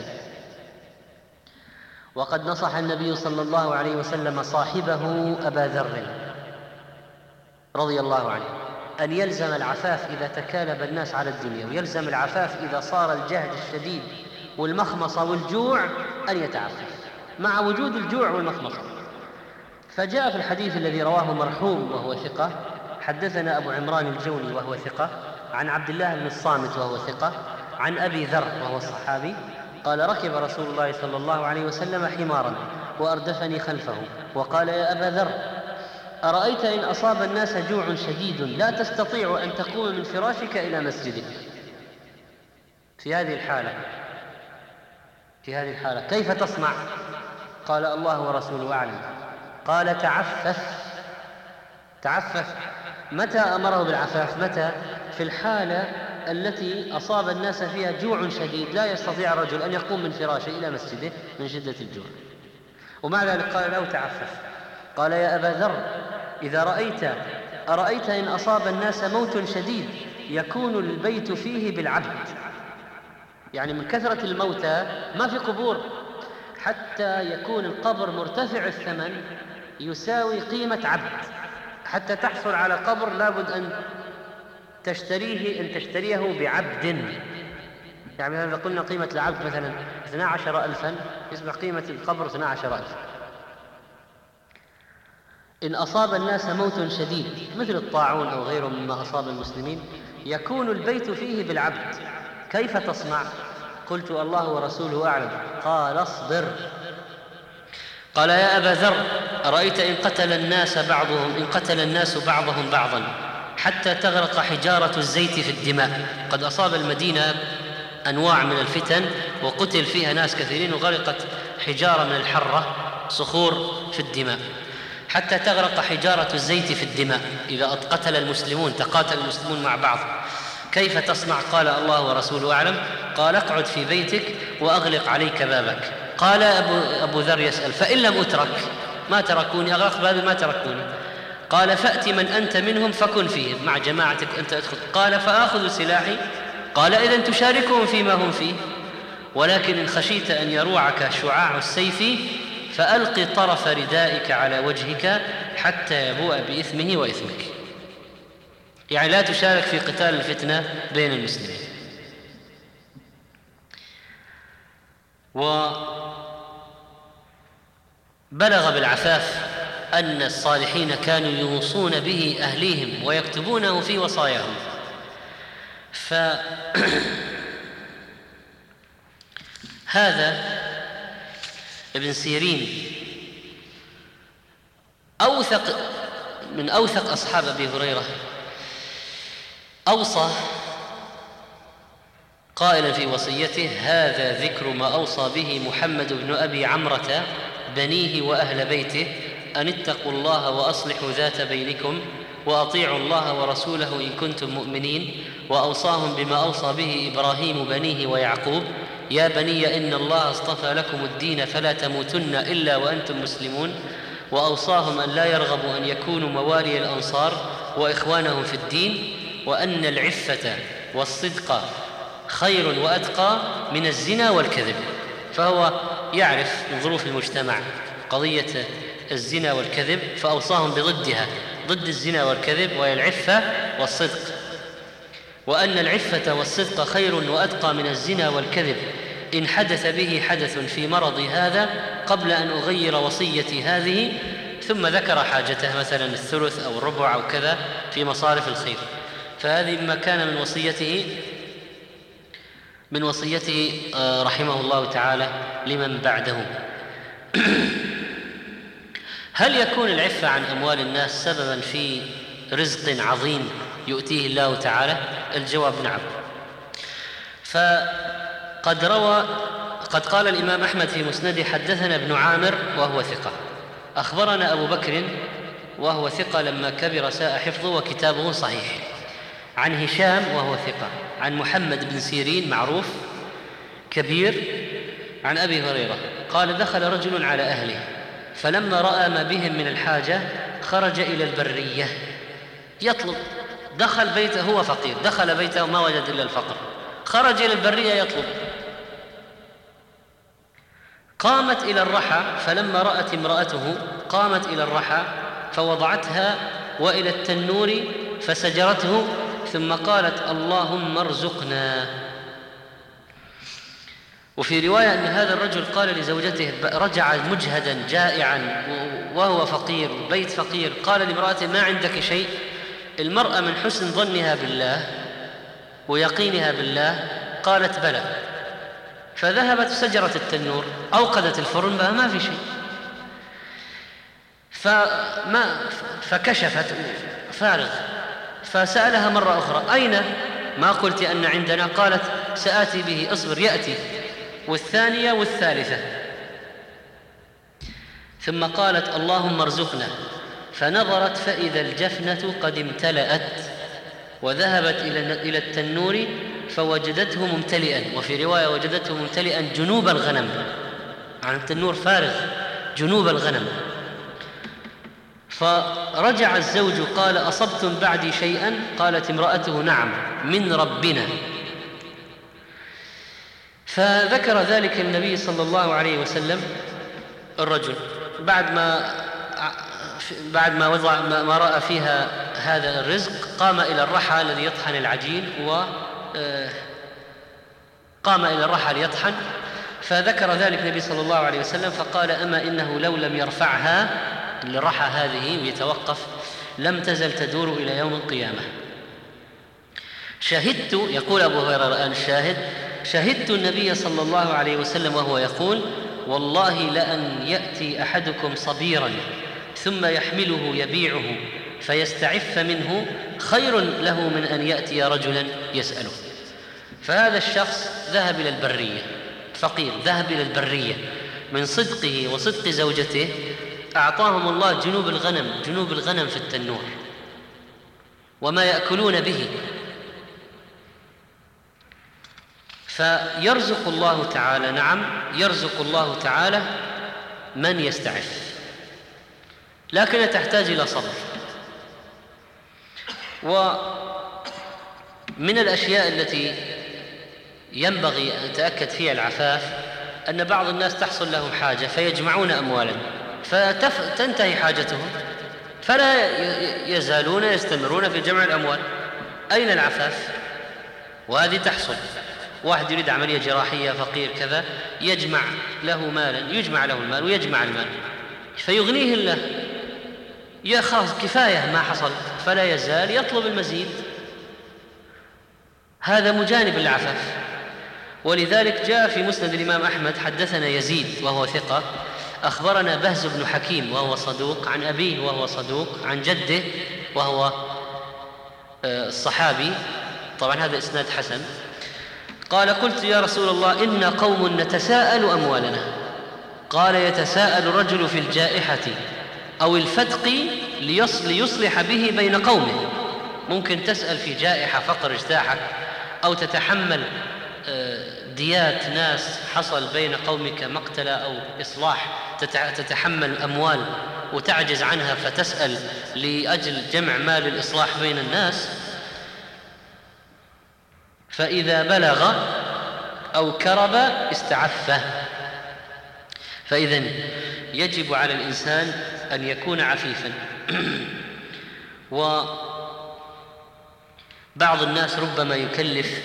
[SPEAKER 1] وقد نصح النبي صلى الله عليه وسلم صاحبه أبا ذر رضي الله عنه أن يلزم العفاف إذا تكالب الناس على الدنيا، ويلزم العفاف إذا صار الجهد الشديد والمخمصة والجوع أن يتعفف مع وجود الجوع والمخمصة. فجاء في الحديث الذي رواه مرحوم وهو ثقة: حدثنا أبو عمران الجوني وهو ثقة، عن عبد الله بن الصامت وهو ثقة، عن أبي ذر وهو الصحابي قال: ركب رسول الله صلى الله عليه وسلم حمارا وأردفني خلفه وقال: يا أبا ذر، أرأيت إن أصاب الناس جوع شديد لا تستطيع أن تقوم من فراشك إلى مسجدك، في هذه الحالة كيف تصنع؟ قال: الله ورسوله أعلم. قال: تعفف. متى أمره بالعفاف؟ متى؟ في الحالة التي أصاب الناس فيها جوع شديد لا يستطيع الرجل أن يقوم من فراشه إلى مسجده من شدة الجوع، ومع ذلك قال له: تعفف. قال: يا أبا ذر، إذا أرأيت إن أصاب الناس موت شديد يكون البيت فيه بالعبد، يعني من كثرة الموتى ما في قبور، حتى يكون القبر مرتفع الثمن يساوي قيمة عبد. حتى تحصل على قبر لابد أن تشتريه بعبد. يعني إذا قلنا قيمة العبد مثلا 12,000 يصبح قيمة القبر 12,000. إن أصاب الناس موت شديد مثل الطاعون أو غيره مما أصاب المسلمين يكون البيت فيه بالعبد، كيف تصنع؟ قلت: الله ورسوله أعلم. قال: اصبر. قال: يا أبا ذر، أرأيت إن قتل الناس بعضهم بعضا حتى تغرق حجارة الزيت في الدماء. قد أصاب المدينة أنواع من الفتن وقتل فيها ناس كثيرين، وغرقت حجارة من الحرة صخور في الدماء حتى تغرق حجارة الزيت في الدماء. إذا تقاتل المسلمون مع بعض كيف تصنع؟ قال: الله ورسوله أعلم. قال: اقعد في بيتك وأغلق عليك بابك. قال أبو ذر يسأل: فإن لم أترك؟ ما تركوني، أغلق بابي ما تركوني. قال: فأت من أنت منهم فكن فيهم، مع جماعتك أنت أدخل. قال: فآخذ سلاحي؟ قال: إذن تشاركهم فيما هم فيه، ولكن إن خشيت أن يروعك شعاع السيف فألق طرف ردائك على وجهك حتى يبوء بإثمه وإثمك. يعني لا تشارك في قتال الفتنة بين المسلمين. وبلغ بالعفاف أن الصالحين كانوا يوصون به أهليهم ويكتبونه في وصاياهم. هذا ابن سيرين من أوثق أصحاب أبي هريرة، أوصى قائلا في وصيته: هذا ذكر ما أوصى به محمد بن أبي عمرة بنيه وأهل بيته، أن اتقوا الله وأصلحوا ذات بينكم وأطيعوا الله ورسوله إن كنتم مؤمنين. وأوصاهم بما أوصى به إبراهيم بنيه ويعقوب: يا بني إن الله اصطفى لكم الدين فلا تموتن إلا وأنتم مسلمون. وأوصاهم أن لا يرغبوا أن يكونوا موالي الأنصار وإخوانهم في الدين، وأن العفة والصدق خير وأتقى من الزنا والكذب، فهو يعرف من ظروف المجتمع قضية الزنا والكذب فأوصاهم بضدها، ضد الزنا والكذب، وهي العفة والصدق، وأن العفة والصدق خير وأتقى من الزنا والكذب إن حدث به حدث في مرضي هذا قبل أن أغير وصيتي هذه. ثم ذكر حاجته مثلا الثلث أو الربع أو كذا في مصارف الخير، فهذه مما كان من وصيته رحمه الله تعالى لمن بعده. هل يكون العفة عن أموال الناس سببا في رزق عظيم يؤتيه الله تعالى؟ الجواب نعم. قد قال الإمام أحمد في مسنده: حدثنا ابن عامر وهو ثقة، أخبرنا أبو بكر وهو ثقة لما كبر ساء حفظه وكتابه صحيح، عن هشام وهو ثقة، عن محمد بن سيرين معروف كبير، عن أبي هريرة قال: دخل رجل على أهله فلما رأى ما بهم من الحاجة خرج إلى البرية يطلب. دخل بيته، هو فقير، دخل بيته ما وجد إلا الفقر، خرج إلى البرية يطلب. قامت إلى الرحى، فلما رأت امرأته قامت إلى الرحى فوضعتها وإلى التنور فسجرته، ثم قالت: اللهم ارزقنا. وفي رواية أن هذا الرجل قال لزوجته، رجع مجهدا جائعا وهو فقير، بيت فقير، قال لامرأته: ما عندك شيء؟ المرأة من حسن ظنها بالله ويقينها بالله قالت: بلى. فذهبت سجرت التنور، أوقدت الفرن، ما في شيء، فكشفت فارغ، فسألها مرة أخرى: أين ما قلت أن عندنا؟ قالت: سآتي به، اصبر يأتي. والثانية والثالثة، ثم قالت: اللهم ارزقنا. فنظرت فإذا الجفنة قد امتلأت، وذهبت إلى التنور فوجدته ممتلئا، وفي رواية وجدته ممتلئا جنوب الغنم، عن التنور فارغ جنوب الغنم. فرجع الزوج قال: أصبتم بعدي شيئا؟ قالت امرأته: نعم، من ربنا. فذكر ذلك النبي صلى الله عليه وسلم. الرجل بعد ما رأى فيها هذا الرزق قام إلى الرحى الذي يطحن العجين، قام إلى الرحى ليطحن، فذكر ذلك النبي صلى الله عليه وسلم فقال: أما إنه لو لم يرفعها للرحى هذه ويتوقف لم تزل تدور إلى يوم القيامة. شهدت، يقول أبو هريرة الآن الشاهد: شهدت النبي صلى الله عليه وسلم وهو يقول: والله لأن يأتي أحدكم صبيرا ثم يحمله يبيعه فيستعف منه خير له من أن يأتي رجلا يسأله. فهذا الشخص ذهب إلى البرية، فقير، ذهب إلى البرية من صدقه وصدق زوجته، أعطاهم الله جنوب الغنم في التنور وما يأكلون به. فيرزق الله تعالى، نعم يرزق الله تعالى من يستعف، لكن تحتاج إلى صبر. ومن الأشياء التي ينبغي أن نتأكد فيها العفاف أن بعض الناس تحصل لهم حاجة فيجمعون أموالا فتنتهي حاجتهم فلا يزالون يستمرون في جمع الأموال. أين العفاف؟ وهذه تحصل، واحد يريد عملية جراحية فقير كذا، يجمع له المال ويجمع المال فيغنيه الله، يا خلاص كفاية ما حصل، فلا يزال يطلب المزيد. هذا مجانب العفاف. ولذلك جاء في مسند الإمام أحمد: حدثنا يزيد وهو ثقة، أخبرنا بهز بن حكيم وهو صدوق، عن أبيه وهو صدوق، عن جده وهو الصحابي، طبعا هذا إسناد حسن، قال: قلت يا رسول الله إن قوم نتساءل أموالنا. قال: يتساءل الرجل في الجائحة أو الفتق ليصلح به بين قومه. ممكن تسأل في جائحة فقر اجتاحك، أو تتحمل ديات ناس حصل بين قومك مقتلة أو إصلاح، تتحمل أموال وتعجز عنها فتسأل لأجل جمع مال الإصلاح بين الناس. فإذا بلغ أو كرب استعفه. فإذن يجب على الإنسان أن يكون عفيفا. وبعض الناس ربما يكلف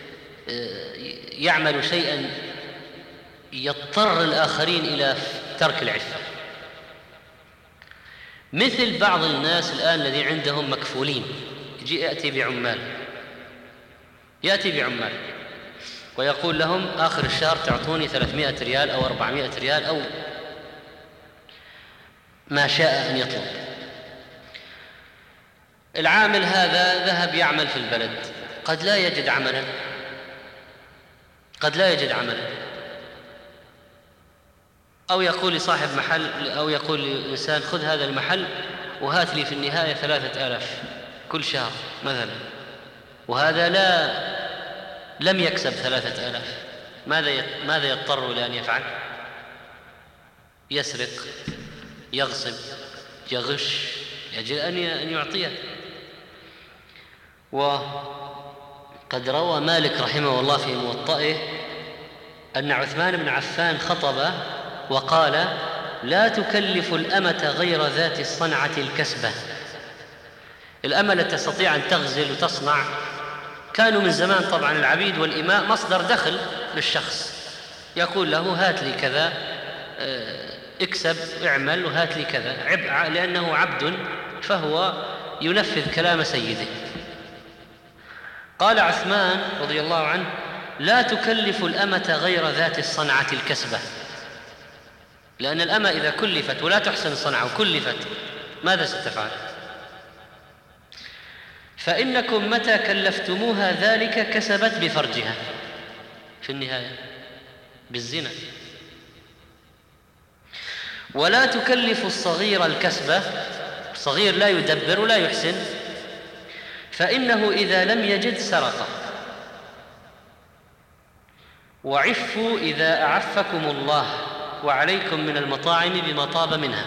[SPEAKER 1] يعمل شيئا يضطر الآخرين إلى ترك العفة، مثل بعض الناس الآن الذين عندهم مكفولين، يأتي بعمال ويقول لهم آخر الشهر تعطوني 300 ريال أو 400 ريال أو ما شاء أن يطلب. العامل هذا ذهب يعمل في البلد، قد لا يجد عملا، أو يقول لصاحب محل أو يقول لإنسان خذ هذا المحل وهات لي في النهاية 3000 كل شهر مثلا، وهذا لم يكسب 3000. ماذا يضطر إلى أن يفعل؟ يسرق، يغصب، يغش لأجل أن يعطيه. وقد روى مالك رحمه الله في موطئه أن عثمان بن عفان خطب وقال: لا تكلف الأمة غير ذات الصنعة الكسبة. الأمة التي تستطيع أن تغزل وتصنع، كانوا من زمان طبعا العبيد والإماء مصدر دخل للشخص، يقول له هات لي كذا، اكسب، اعمل وهات لي كذا، لأنه عبد فهو ينفذ كلام سيده. قال عثمان رضي الله عنه: لا تكلف الأمة غير ذات الصنعة الكسبة، لأن الأمة إذا كلفت ولا تحسن الصنعة وكلفت ماذا ستفعل؟ فإنكم متى كلفتموها ذلك كسبت بفرجها في النهاية بالزنا. ولا تكلف الصغير الكسبة، الصغير لا يدبر ولا يحسن، فإنه إذا لم يجد سرق. وعفوا إذا أعفكم الله، وعليكم من المطاعم بما طاب منها.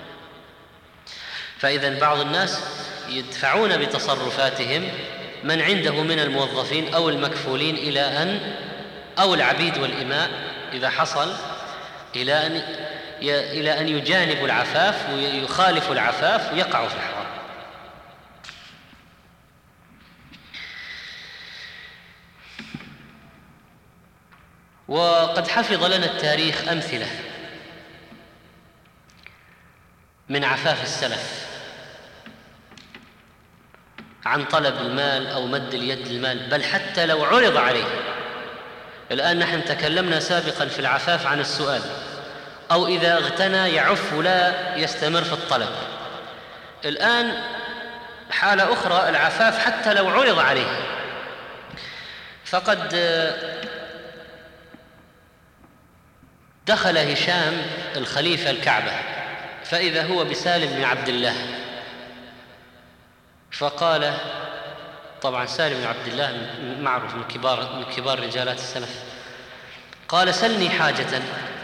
[SPEAKER 1] فإذا بعض الناس يدفعون بتصرفاتهم من عنده من الموظفين أو المكفولين أو العبيد والإماء إذا حصل إلى أن يجانبوا العفاف ويخالفوا العفاف ويقعوا في الحرام. وقد حفظ لنا التاريخ أمثلة من عفاف السلف عن طلب المال أو مد اليد للمال، بل حتى لو عرض عليه. الآن نحن تكلمنا سابقا في العفاف عن السؤال، أو إذا اغتنى يعف ولا يستمر في الطلب. الآن حالة أخرى العفاف حتى لو عرض عليه. فقد دخل هشام الخليفة الكعبة فإذا هو بسالم بن عبد الله، فقال، طبعا سالم بن عبد الله معروف من كبار رجالات السلف، قال: سلني حاجة.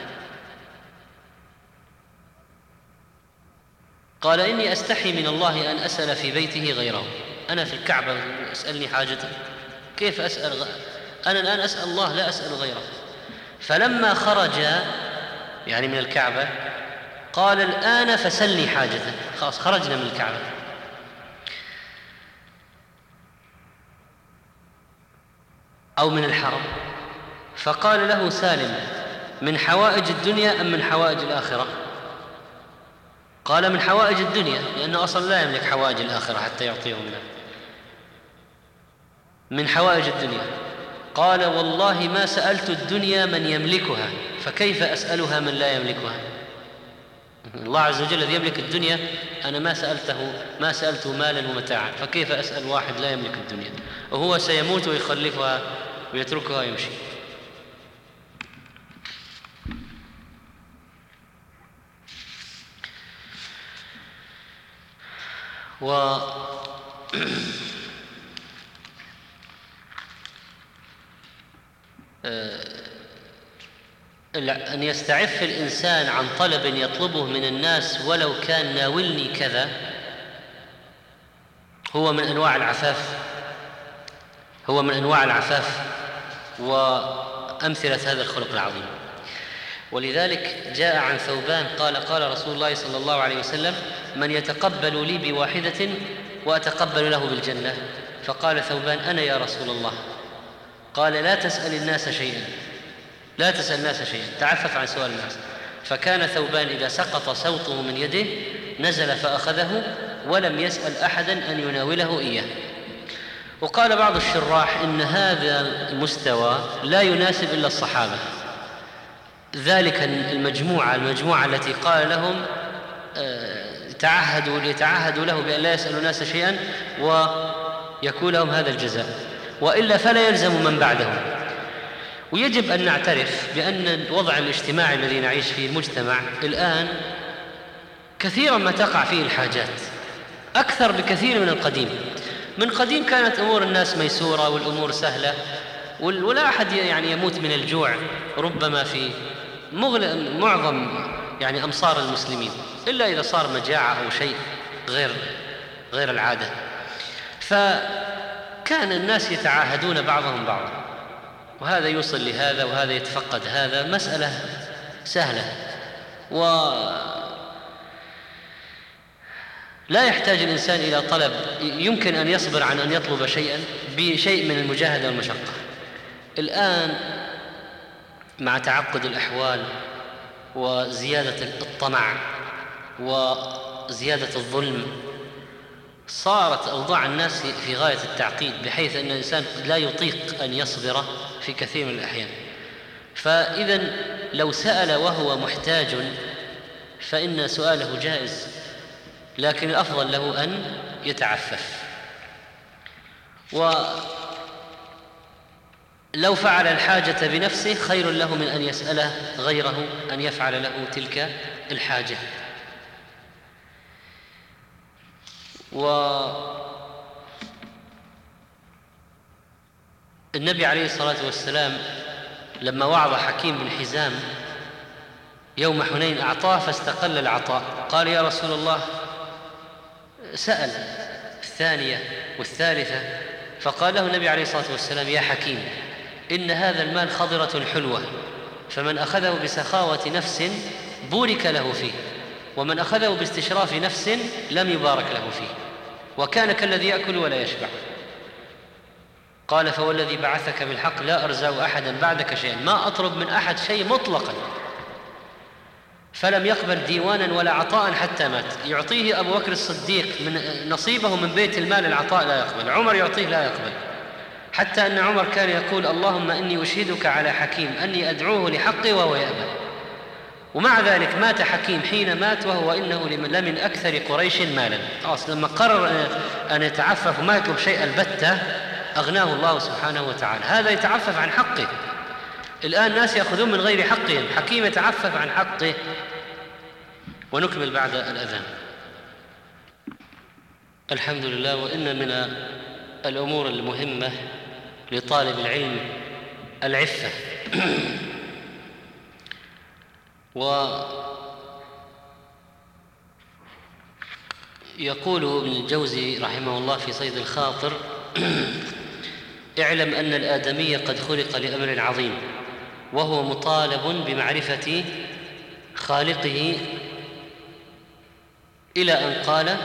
[SPEAKER 1] قال: إني أستحي من الله أن أسأل في بيته غيره. أنا في الكعبة أسألني حاجة، كيف أسأل أنا الآن أسأل الله لا أسأل غيره. فلما خرج يعني من الكعبة قال: الآن فسلني حاجة. خلاص خرجنا من الكعبة. أو من الحرم. فقال له سالم: من حوائج الدنيا أم من حوائج الآخرة؟ قال: من حوائج الدنيا، لأنه أصلا لا يملك حوائج الآخرة حتى يعطيهم الله. من حوائج الدنيا. قال: والله ما سألت الدنيا من يملكها، فكيف أسألها من لا يملكها؟ الله عز وجل الذي يملك الدنيا أنا ما سألته مالا ومتاعا، فكيف أسأل واحد لا يملك الدنيا وهو سيموت ويخلفها ويتركها ويمشي؟ أن يستعف الإنسان عن طلب يطلبه من الناس ولو كان ناولني كذا هو من أنواع العفاف هو من أنواع العفاف وأمثلة هذا الخلق العظيم. ولذلك جاء عن ثوبان قال رسول الله صلى الله عليه وسلم: من يتقبل لي بواحدة وأتقبل له بالجنة؟ فقال ثوبان: أنا يا رسول الله. قال: لا تسأل الناس شيئا، لا تسأل الناس شيئا، تعفف عن سؤال الناس. فكان ثوبان إذا سقط صوته من يده نزل فأخذه ولم يسأل أحدا أن يناوله إياه. وقال بعض الشراح إن هذا المستوى لا يناسب إلا الصحابة، ذلك المجموعة التي قال لهم يتعهدوا له بأن لا يسألوا الناس شيئا ويكون لهم هذا الجزاء، وإلا فلا يلزم من بعدهم. ويجب أن نعترف بأن الوضع الاجتماعي الذي نعيش فيه المجتمع الآن كثيرا ما تقع فيه الحاجات أكثر بكثير من القديم. من قديم كانت أمور الناس ميسورة والأمور سهلة، ولا أحد يعني يموت من الجوع ربما في معظم يعني أمصار المسلمين، إلا إذا صار مجاعة أو شيء غير العادة. فكان الناس يتعاهدون بعضهم بعضا، وهذا يوصل لهذا وهذا يتفقد هذا، مسألة سهلة، ولا يحتاج الإنسان إلى طلب، يمكن أن يصبر عن أن يطلب شيئا بشيء من المجاهدة والمشقة. الآن مع تعقد الأحوال وزيادة الطمع وزيادة الظلم صارت أوضاع الناس في غاية التعقيد، بحيث أن الإنسان لا يطيق أن يصبر في كثير من الأحيان. فإذا لو سأل وهو محتاج فإن سؤاله جائز، لكن الأفضل له أن يتعفف. ولو فعل الحاجة بنفسه خير له من أن يسأل غيره أن يفعل له تلك الحاجة. والنبي عليه الصلاة والسلام لما وعظ حكيم بن حزام يوم حنين أعطاه فاستقل العطاء، قال: يا رسول الله، سأل الثانية والثالثة، فقال له النبي عليه الصلاة والسلام: يا حكيم، إن هذا المال خضرة حلوة، فمن أخذه بسخاوة نفس بورك له فيه، ومن أخذه باستشراف نفس لم يبارك له فيه، وكان كالذي يأكل ولا يشبع. قال: فوالذي بعثك بالحق لا أرزع أحدا بعدك شيئا، ما أطلب من أحد شيء مطلقا. فلم يقبل ديوانا ولا عطاء حتى مات. يعطيه أبو بكر الصديق من نصيبه من بيت المال العطاء لا يقبل، عمر يعطيه لا يقبل، حتى أن عمر كان يقول: اللهم إني أشهدك على حكيم أني أدعوه لحقي وهو يأبى. ومع ذلك مات حكيم حين مات وهو إنه لمن أكثر قريش مالا. لما قرر أن يتعفف وما يطلب شيء البتة أغناه الله سبحانه وتعالى. هذا يتعفف عن حقه. الآن الناس يأخذون من غير حقهم، حكيم يتعفف عن حقه. ونكمل بعد الأذان. الحمد لله. وإن من الأمور المهمة لطالب العلم العفة. ويقول ابن الجوزي رحمه الله في صيد الخاطر: اعلم أن الآدمي قد خلق لأمر عظيم، وهو مطالب بمعرفة خالقه، إلى أن قال: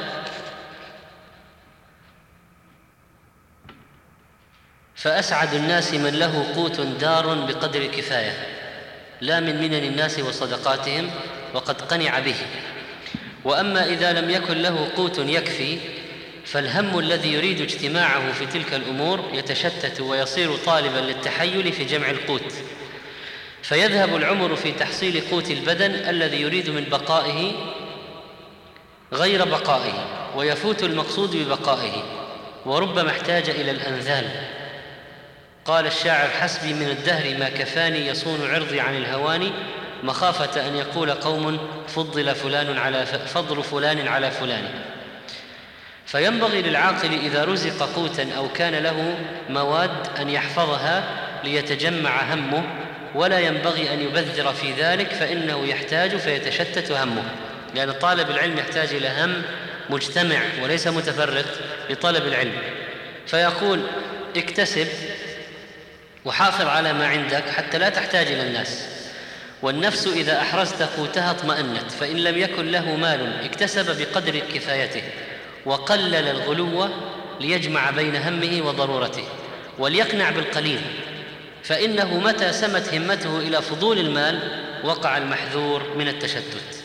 [SPEAKER 1] فأسعد الناس من له قوت دار بقدر الكفاية، لا من منن الناس وصدقاتهم، وقد قنع به. وأما إذا لم يكن له قوت يكفي، فالهم الذي يريد اجتماعه في تلك الأمور يتشتت ويصير طالبا للتحيل في جمع القوت، فيذهب العمر في تحصيل قوت البدن الذي يريد من بقائه غير بقائه، ويفوت المقصود ببقائه، وربما احتاج إلى الأنذال. قال الشاعر: حسبي من الدهر ما كفاني، يصون عرضي عن الهوان، مخافة أن يقول قوم فضل فلان على فلان. فينبغي للعاقل إذا رزق قوتا أو كان له مواد أن يحفظها ليتجمع همه، ولا ينبغي أن يبذر في ذلك، فإنه يحتاج فيتشتت همه. لأن طالب العلم يحتاج إلى هم مجتمع وليس متفرق لطلب العلم. فيقول: اكتسب وحافظ على ما عندك حتى لا تحتاج إلى الناس. والنفس إذا أحرزت قوتها اطمأنت، فإن لم يكن له مال اكتسب بقدر كفايته وقلل الغلو ليجمع بين همه وضرورته، وليقنع بالقليل، فإنه متى سمت همته إلى فضول المال وقع المحذور من التشتت،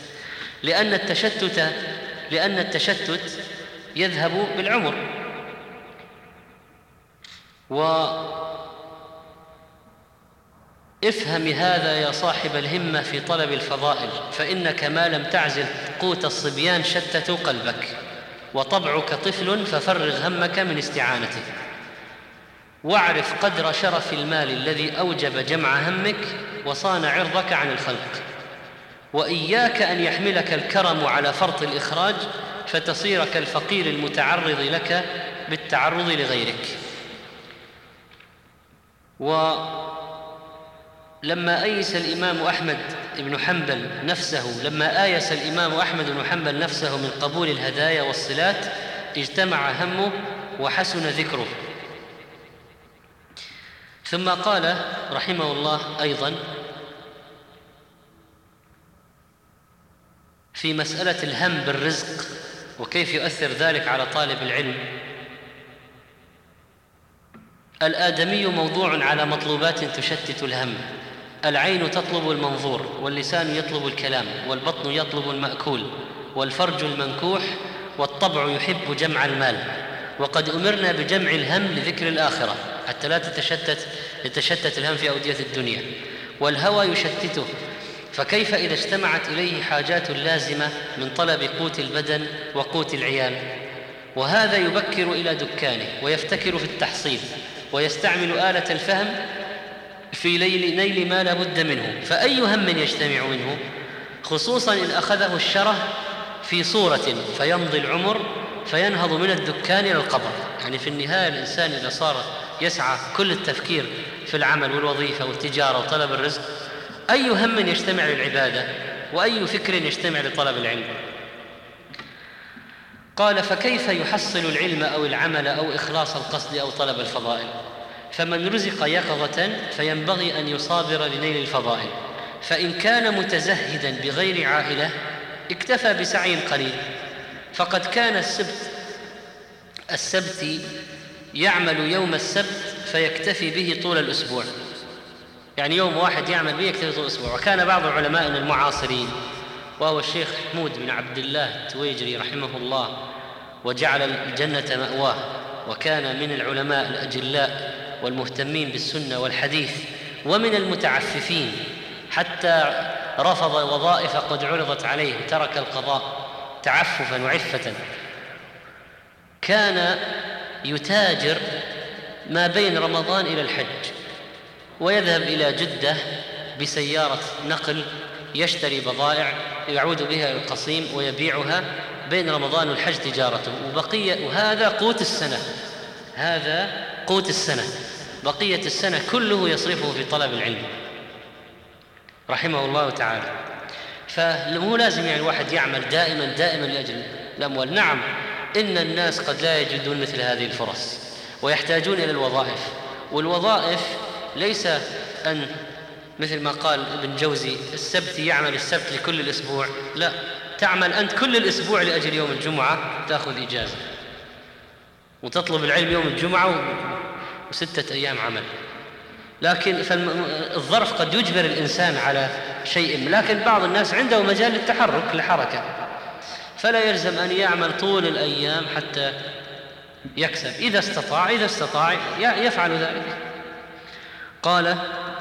[SPEAKER 1] لأن التشتت يذهب بالعمر. افهم هذا يا صاحب الهمة في طلب الفضائل، فإنك ما لم تعزل قوت الصبيان شتتوا قلبك، وطبعك طفل ففرغ همك من استعانته. واعرف قدر شرف المال الذي أوجب جمع همك وصان عرضك عن الخلق، وإياك أن يحملك الكرم على فرط الإخراج فتصير كالفقير المتعرض لك بالتعرض لغيرك. لما آيس الإمام أحمد بن حنبل نفسه من قبول الهدايا والصلات اجتمع همه وحسن ذكره. ثم قال رحمه الله أيضا في مسألة الهم بالرزق وكيف يؤثر ذلك على طالب العلم: الآدمي موضوع على مطلوبات تشتت الهم، العين تطلب المنظور، واللسان يطلب الكلام، والبطن يطلب المأكول، والفرج المنكوح، والطبع يحب جمع المال. وقد أمرنا بجمع الهم لذكر الآخرة حتى لا يتشتت الهم في أودية الدنيا، والهوى يشتته، فكيف إذا اجتمعت إليه حاجات لازمة من طلب قوت البدن وقوت العيال؟ وهذا يبكر إلى دكانه ويفتكر في التحصيل ويستعمل آلة الفهم في نيل ما لا بد منه، فأي هم يجتمع منه، خصوصا إن أخذه الشره في صورة فيمضي العمر فينهض من الدكان إلى القبر. يعني في النهاية الإنسان إذا صار يسعى كل التفكير في العمل والوظيفة والتجارة وطلب الرزق، أي هم يجتمع للعبادة وأي فكر يجتمع لطلب العلم؟ قال: فكيف يحصل العلم أو العمل أو إخلاص القصد أو طلب الفضائل؟ فمن رزق يقظة فينبغي أن يصابر لنيل الفضائل، فإن كان متزهدا بغير عائلة اكتفى بسعي قليل، فقد كان السبت يعمل يوم السبت فيكتفي به طول الأسبوع، يعني يوم واحد يعمل به يكتفي طول الأسبوع. وكان بعض علمائنا المعاصرين وهو الشيخ حمود بن عبد الله التويجري رحمه الله وجعل الجنة مأواه، وكان من العلماء الأجلاء والمهتمين بالسنة والحديث ومن المتعففين، حتى رفض وظائف قد عرضت عليه، ترك القضاء تعففا وعفة. كان يتاجر ما بين رمضان إلى الحج، ويذهب إلى جدة بسيارة نقل يشتري بضائع يعود بها إلى القصيم ويبيعها بين رمضان والحج تجارته، وهذا قوت السنة، بقية السنة كله يصرفه في طلب العلم رحمه الله تعالى. فمو لازم يعني الواحد يعمل دائما لأجل الأموال. نعم، إن الناس قد لا يجدون مثل هذه الفرص ويحتاجون إلى الوظائف، والوظائف ليس أن مثل ما قال ابن جوزي السبت يعمل السبت لكل الأسبوع، لا، تعمل أنت كل الأسبوع لأجل يوم الجمعة تأخذ إجازة وتطلب العلم يوم الجمعة و6 أيام عمل. لكن فالظرف قد يجبر الإنسان على شيء، لكن بعض الناس عنده مجال للتحرك للحركة، فلا يلزم أن يعمل طول الأيام حتى يكسب. إذا استطاع يفعل ذلك. قال: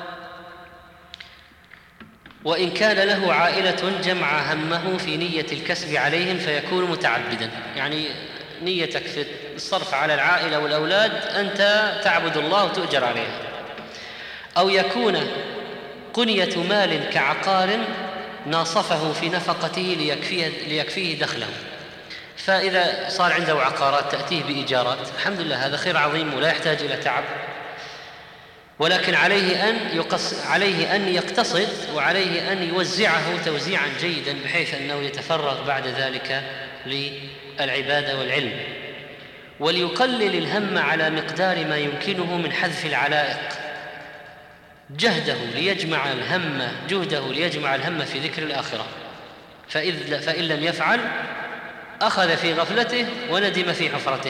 [SPEAKER 1] وإن كان له عائلة جمع همه في نية الكسب عليهم فيكون متعبدا. يعني نيتك في الصرف على العائلة والأولاد أنت تعبد الله وتؤجر عليها. أو يكون قنية مال كعقار ناصفه في نفقته ليكفيه دخله، فإذا صار عنده عقارات تأتيه بإيجارات، الحمد لله، هذا خير عظيم ولا يحتاج إلى تعب، ولكن عليه أن يقتصد وعليه أن يوزعه توزيعا جيدا بحيث أنه يتفرغ بعد ذلك للعبادة والعلم. وليقلل الهم على مقدار ما يمكنه من حذف العلائق، جهده ليجمع الهم في ذكر الآخرة، فإن لم يفعل أخذ في غفلته وندم في حفرته.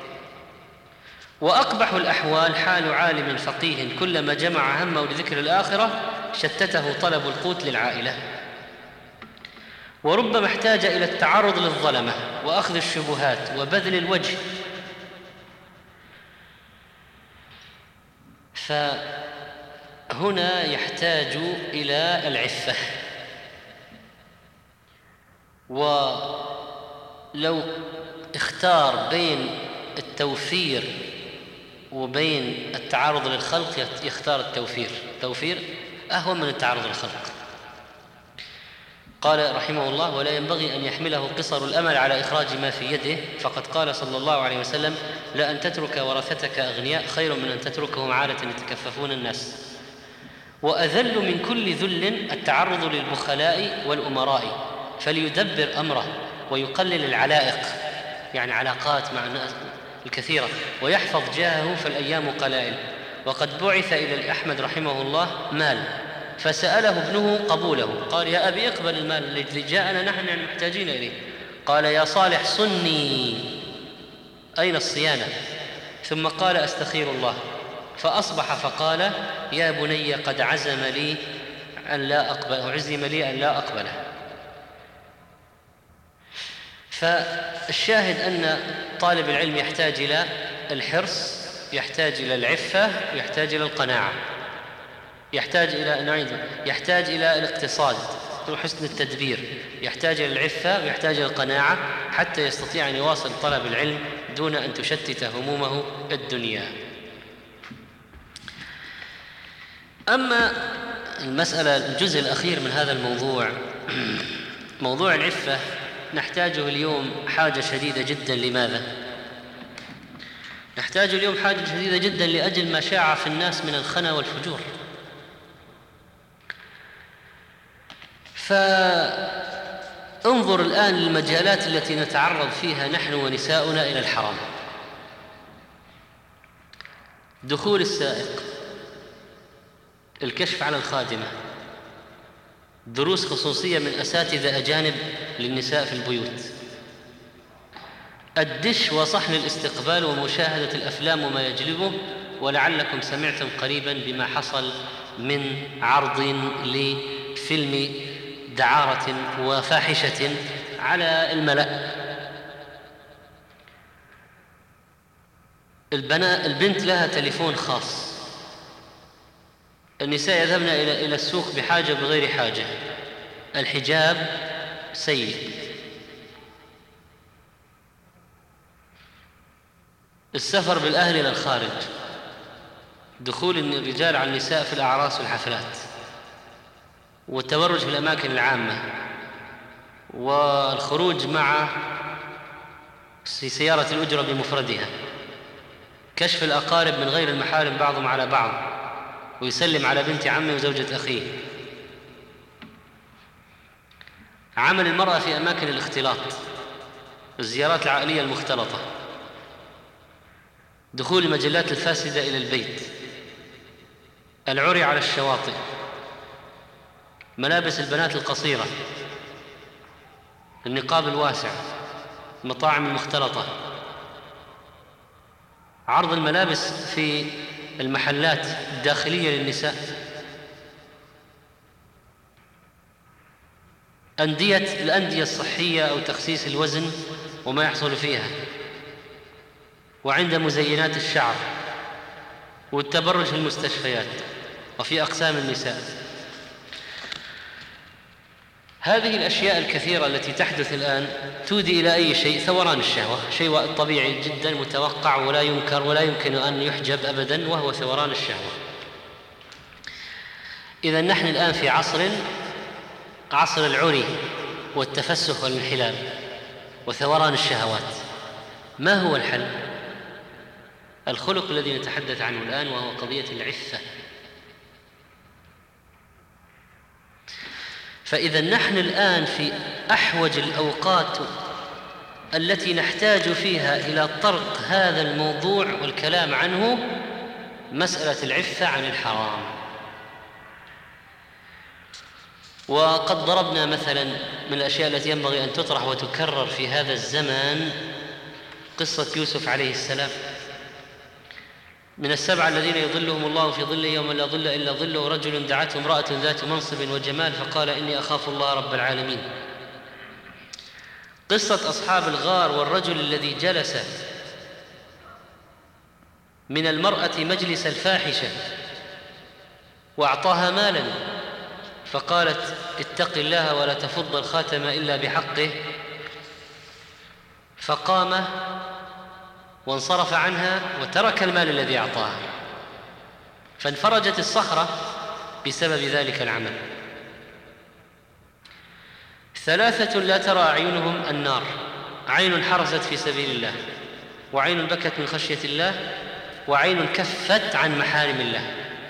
[SPEAKER 1] وأقبح الأحوال حال عالم فقيه كلما جمع همه لذكر الآخرة شتته طلب القوت للعائلة، وربما احتاج إلى التعرض للظلمة وأخذ الشبهات وبذل الوجه، فهنا يحتاج إلى العفة. ولو اختار بين التوفير وبين التعرض للخلق يختار التوفير أهون من التعرض للخلق. قال رحمه الله: ولا ينبغي أن يحمله قصر الأمل على إخراج ما في يده، فقد قال صلى الله عليه وسلم: لأن تترك ورثتك أغنياء خير من أن تتركهم عالة يتكففون الناس. وأذل من كل ذل التعرض للبخلاء والأمراء، فليدبر أمره ويقلل العلائق، يعني علاقات مع الناس الكثيرة، ويحفظ جاهه فالأيام قلائل. وقد بعث إلى أحمد رحمه الله مال، فسأله ابنه قبوله، قال: يا أبي اقبل المال الذي جاءنا نحن محتاجين إليه. قال: يا صالح صني، أين الصيانة؟ ثم قال: أستخير الله. فأصبح فقال: يا بني قد عزم لي أن لا أقبله. فالشاهد أن طالب العلم يحتاج إلى الحرص، يحتاج إلى العفة، يحتاج إلى القناعة، يحتاج إلى الاقتصاد وحسن التدبير، يحتاج إلى العفة ويحتاج إلى القناعة حتى يستطيع أن يواصل طلب العلم دون أن تشتت همومه الدنيا. أما الجزء الأخير من هذا الموضوع، موضوع العفة، نحتاجه اليوم حاجة شديدة جدا. لماذا؟ نحتاج اليوم حاجة شديدة جدا لأجل ما شاع في الناس من الخنا والفجور. فانظر الآن للمجالات التي نتعرض فيها نحن ونساؤنا إلى الحرام: دخول السائق، الكشف على الخادمة، دروس خصوصية من أساتذة أجانب للنساء في البيوت، الدش وصحن الاستقبال ومشاهدة الأفلام وما يجلبه. ولعلكم سمعتم قريبا بما حصل من عرض لفيلم دعارة وفاحشة على الملأ. البنت لها تليفون خاص، النساء يذهبن إلى السوق بحاجة بغير حاجة، الحجاب سيء، السفر بالأهل إلى الخارج، دخول الرجال على النساء في الأعراس والحفلات، والتبرج في الأماكن العامة، والخروج مع سيارة الأجرة بمفردها، كشف الأقارب من غير المحارم بعضهم على بعض، ويسلم على بنت عمه وزوجة أخيه، عمل المرأة في أماكن الاختلاط، الزيارات العائلية المختلطة، دخول المجلات الفاسدة إلى البيت، العري على الشواطئ، ملابس البنات القصيرة، النقاب الواسع، المطاعم المختلطة، عرض الملابس في المحلات الداخلية للنساء، الأندية الصحية أو تخسيس الوزن وما يحصل فيها، وعند مزينات الشعر، والتبرج في المستشفيات وفي أقسام النساء. هذه الأشياء الكثيرة التي تحدث الآن تودي إلى أي شيء؟ ثوران الشهوة، شيء طبيعي جدا متوقع ولا ينكر ولا يمكن أن يحجب أبدا، وهو ثوران الشهوة. إذا نحن الآن في عصر العري والتفسخ والانحلال وثوران الشهوات. ما هو الحل؟ الخلق الذي نتحدث عنه الآن، وهو قضية العفة. فإذا نحن الآن في أحوج الأوقات التي نحتاج فيها إلى طرق هذا الموضوع والكلام عنه مسألة العفة عن الحرام. وقد ضربنا مثلا من الأشياء التي ينبغي أن تطرح وتكرر في هذا الزمان قصة يوسف عليه السلام. من السبعة الذين يظلهم الله في ظله يوم لا ظل إلا ظله رجل دعته امرأة ذات منصب وجمال فقال إني أخاف الله رب العالمين. قصة أصحاب الغار والرجل الذي جلس من المرأة مجلس الفاحشة وأعطاها مالا فقالت اتق الله ولا تفض الخاتم إلا بحقه، فقام وانصرف عنها وترك المال الذي أعطاها، فانفرجت الصخرة بسبب ذلك العمل. ثلاثة لا ترى أعينهم النار، عين حرست في سبيل الله، وعين بكت من خشية الله، وعين كفت عن محارم الله.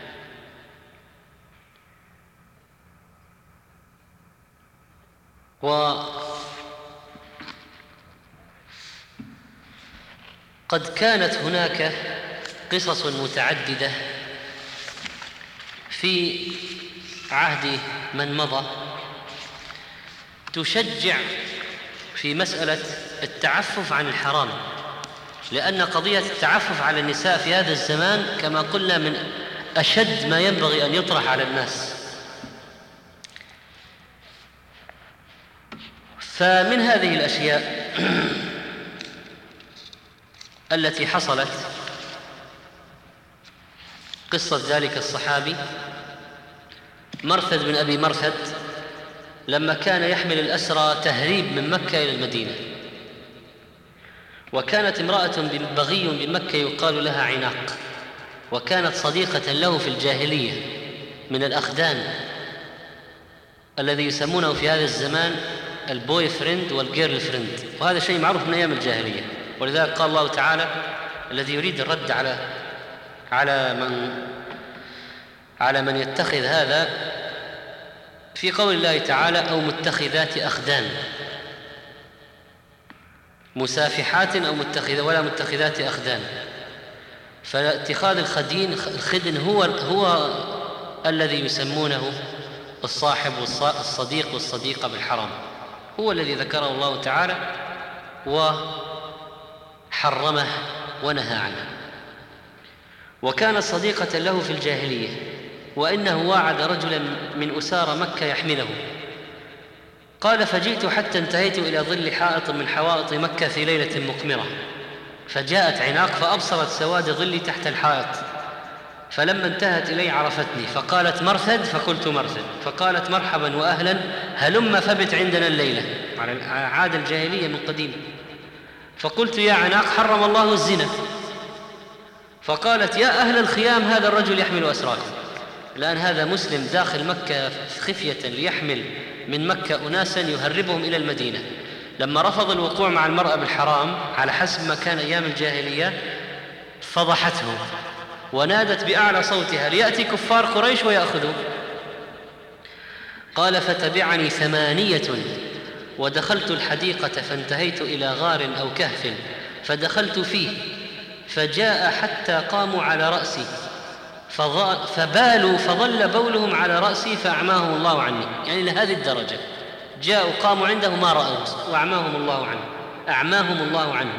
[SPEAKER 1] وقد كانت هناك قصص متعددة في عهد من مضى تشجع في مسألة التعفف عن الحرام، لأن قضية التعفف على النساء في هذا الزمان كما قلنا من أشد ما ينبغي أن يطرح على الناس. فمن هذه الأشياء التي حصلت قصة ذلك الصحابي مرثد بن أبي مرثد لما كان يحمل الأسرى تهريب من مكة إلى المدينة، وكانت امرأة بغي بمكة يقال لها عناق، وكانت صديقة له في الجاهلية من الأخدان الذي يسمونه في هذا الزمان البوي فريند والجيرل فريند، وهذا شيء معروف من أيام الجاهلية. ولذلك قال الله تعالى الذي يريد الرد على من يتخذ هذا في قول الله تعالى أو متخذات أخدان، مسافحات أو ولا متخذات أخدان. فاتخاذ الخدن هو الذي يسمونه الصاحب والصديق والصديقة بالحرام، هو الذي ذكره الله تعالى وحرمه ونهى عنه. وكانت صديقة له في الجاهلية، وإنه واعد رجلا من أسار مكة يحمله. قال فجئت حتى انتهيت إلى ظل حائط من حوائط مكة في ليلة مقمرة، فجاءت عناق فأبصرت سواد ظلي تحت الحائط، فلما انتهت إلي عرفتني فقالت مرثد، فقلت مرثد، فقالت مرحبا وأهلا هلم فبت عندنا الليلة، على عادة الجاهلية من قديم. فقلت يا عناق حرم الله الزنا، فقالت يا أهل الخيام هذا الرجل يحمل أسراكم. الآن هذا مسلم داخل مكة خفية ليحمل من مكة أناسا يهربهم إلى المدينة. لما رفض الوقوع مع المرأة بالحرام على حسب ما كان أيام الجاهلية فضحته ونادت بأعلى صوتها ليأتي كفار قريش ويأخذوه. قال فتبعني 8 ودخلت الحديقة فانتهيت إلى غار أو كهف فدخلت فيه، فجاء حتى قاموا على رأسي فبالوا فظل بولهم على رأسي فأعماهم الله عني. يعني لهذه الدرجة جاءوا قاموا عنده ما رأوا وأعماهم الله عنه، أعماهم الله عنه.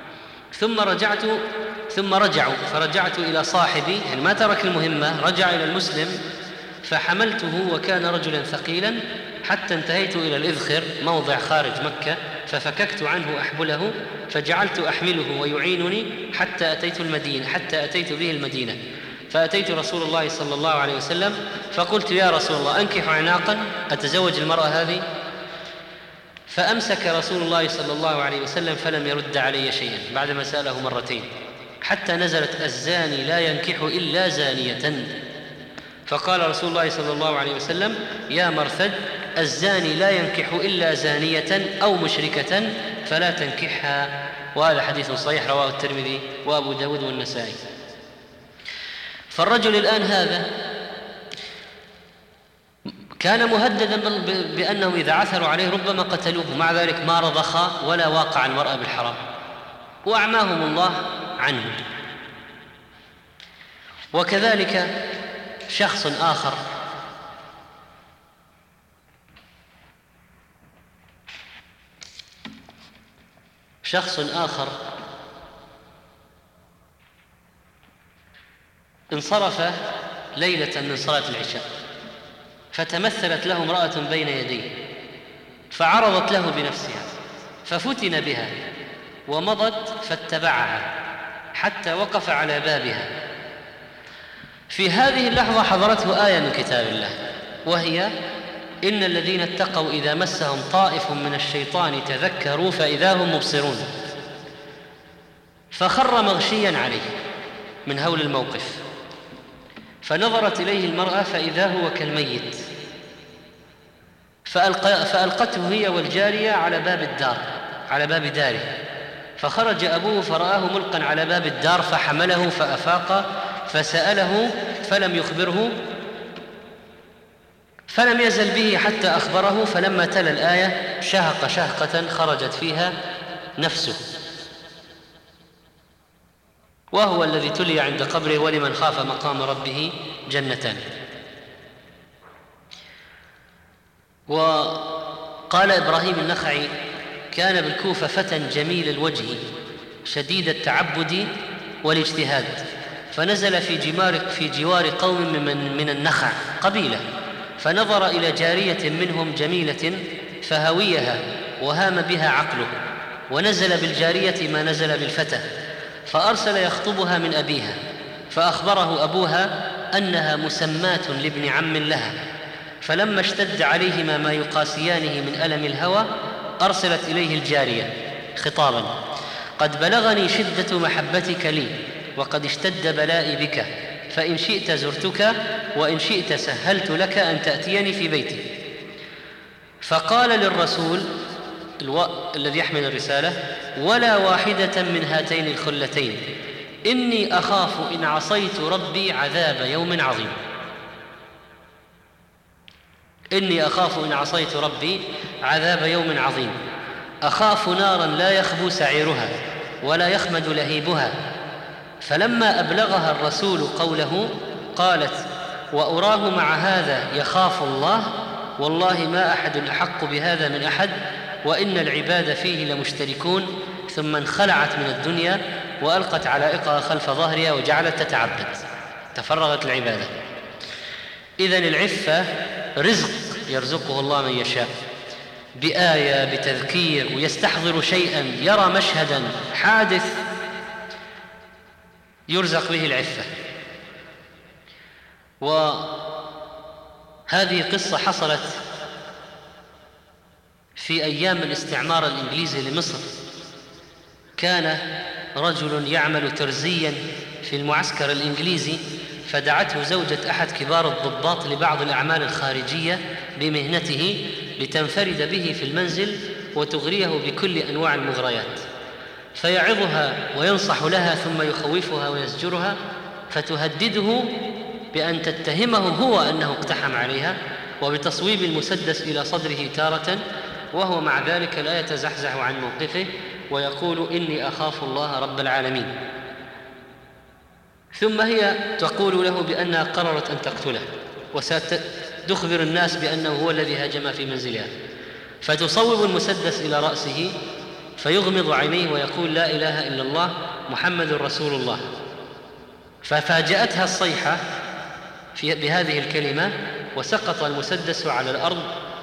[SPEAKER 1] ثم رجعوا فرجعت إلى صاحبي، يعني ما ترك المهمة، رجع إلى المسلم فحملته وكان رجلا ثقيلا حتى انتهيت إلى الإذخر موضع خارج مكة، ففككت عنه أحبله فجعلت أحمله ويعينني حتى أتيت به المدينة. فأتيت رسول الله صلى الله عليه وسلم فقلت يا رسول الله أنكح عناقا، أتزوج المرأة هذه؟ فأمسك رسول الله صلى الله عليه وسلم فلم يرد علي شيئا بعدما سأله مرتين، حتى نزلت الزاني لا ينكح إلا زانية. فقال رسول الله صلى الله عليه وسلم يا مرثد الزاني لا ينكح إلا زانية أو مشركة فلا تنكحها. وهذا حديث صحيح رواه الترمذي وأبو داود والنسائي. فالرجل الآن هذا كان مهددا بأنه إذا عثروا عليه ربما قتلوه، مع ذلك ما رضخ ولا واقع المرأة بالحرام، وأعماهم الله عنه. وكذلك شخص آخر انصرف ليلة من صلاة العشاء، فتمثلت له امرأة بين يديه، فعرضت له بنفسها، ففتن بها ومضت فاتبعها حتى وقف على بابها. في هذه اللحظة حضرته آية من كتاب الله، وهي: إن الذين اتقوا إذا مسهم طائف من الشيطان تذكروا فإذا هم مبصرون. فخر مغشيا عليه من هول الموقف، فنظرت إليه المرأة فإذا هو كالميت، فألقته هي والجارية على باب داره، فخرج أبوه فرآه ملقا على باب الدار، فحمله فأفاق، فسأله فلم يخبره، فلم يزل به حتى أخبره، فلما تلا الآية شهق شهقة خرجت فيها نفسه، وهو الذي تلي عند قبره: ولمن خاف مقام ربه جنتان. وقال إبراهيم النخعي: كان بالكوفة فتى جميل الوجه شديد التعبد والاجتهاد، فنزل في جوار قوم من النخع قبيلة، فنظر إلى جارية منهم جميلة فهويها وهام بها عقله، ونزل بالجارية ما نزل بالفتى، فأرسل يخطبها من أبيها، فأخبره أبوها أنها مسماة لابن عم لها، فلما اشتد عليهما ما يقاسيانه من ألم الهوى أرسلت إليه الجارية خطابا: قد بلغني شدة محبتك لي، وقد اشتد بلائي بك، فإن شئت زرتك، وإن شئت سهلت لك أن تأتيني في بيتي. فقال للرسول الذي يحمل الرسالة: ولا واحدة من هاتين الخلتين، إني أخاف إن عصيت ربي عذاب يوم عظيم. إني أخاف إن عصيت ربي عذاب يوم عظيم، أخاف نارا لا يخبو سعيرها ولا يخمد لهيبها. فلما أبلغها الرسول قوله قالت: وأراه مع هذا يخاف الله، والله ما أحد أحق بهذا من أحد، وإن العباد فيه لمشتركون. ثم انخلعت من الدنيا وألقت علائقها خلف ظهرها وجعلت تتعبد، تفرغت العبادة. إذن العفة رزق يرزقه الله من يشاء بآية، بتذكير، ويستحضر شيئا، يرى مشهدا حادث يرزق به العفة. وهذه قصة حصلت في أيام الاستعمار الإنجليزي لمصر. كان رجل يعمل ترزيا في المعسكر الإنجليزي، فدعته زوجة أحد كبار الضباط لبعض الأعمال الخارجية بمهنته لتنفرد به في المنزل وتغريه بكل أنواع المغريات، فيعظها وينصح لها ثم يخوفها ويزجرها، فتهدده بأن تتهمه هو أنه اقتحم عليها، وبتصويب المسدس إلى صدره تارة، وهو مع ذلك لا يتزحزح عن موقفه ويقول: إني أخاف الله رب العالمين. ثم هي تقول له بأنها قررت أن تقتله، وستخبر الناس بأنه هو الذي هاجم في منزلها، فتصوب المسدس إلى رأسه فيغمض عينيه ويقول: لا إله إلا الله محمد رسول الله. ففاجأتها الصيحة بهذه الكلمة، وسقط المسدس على الأرض،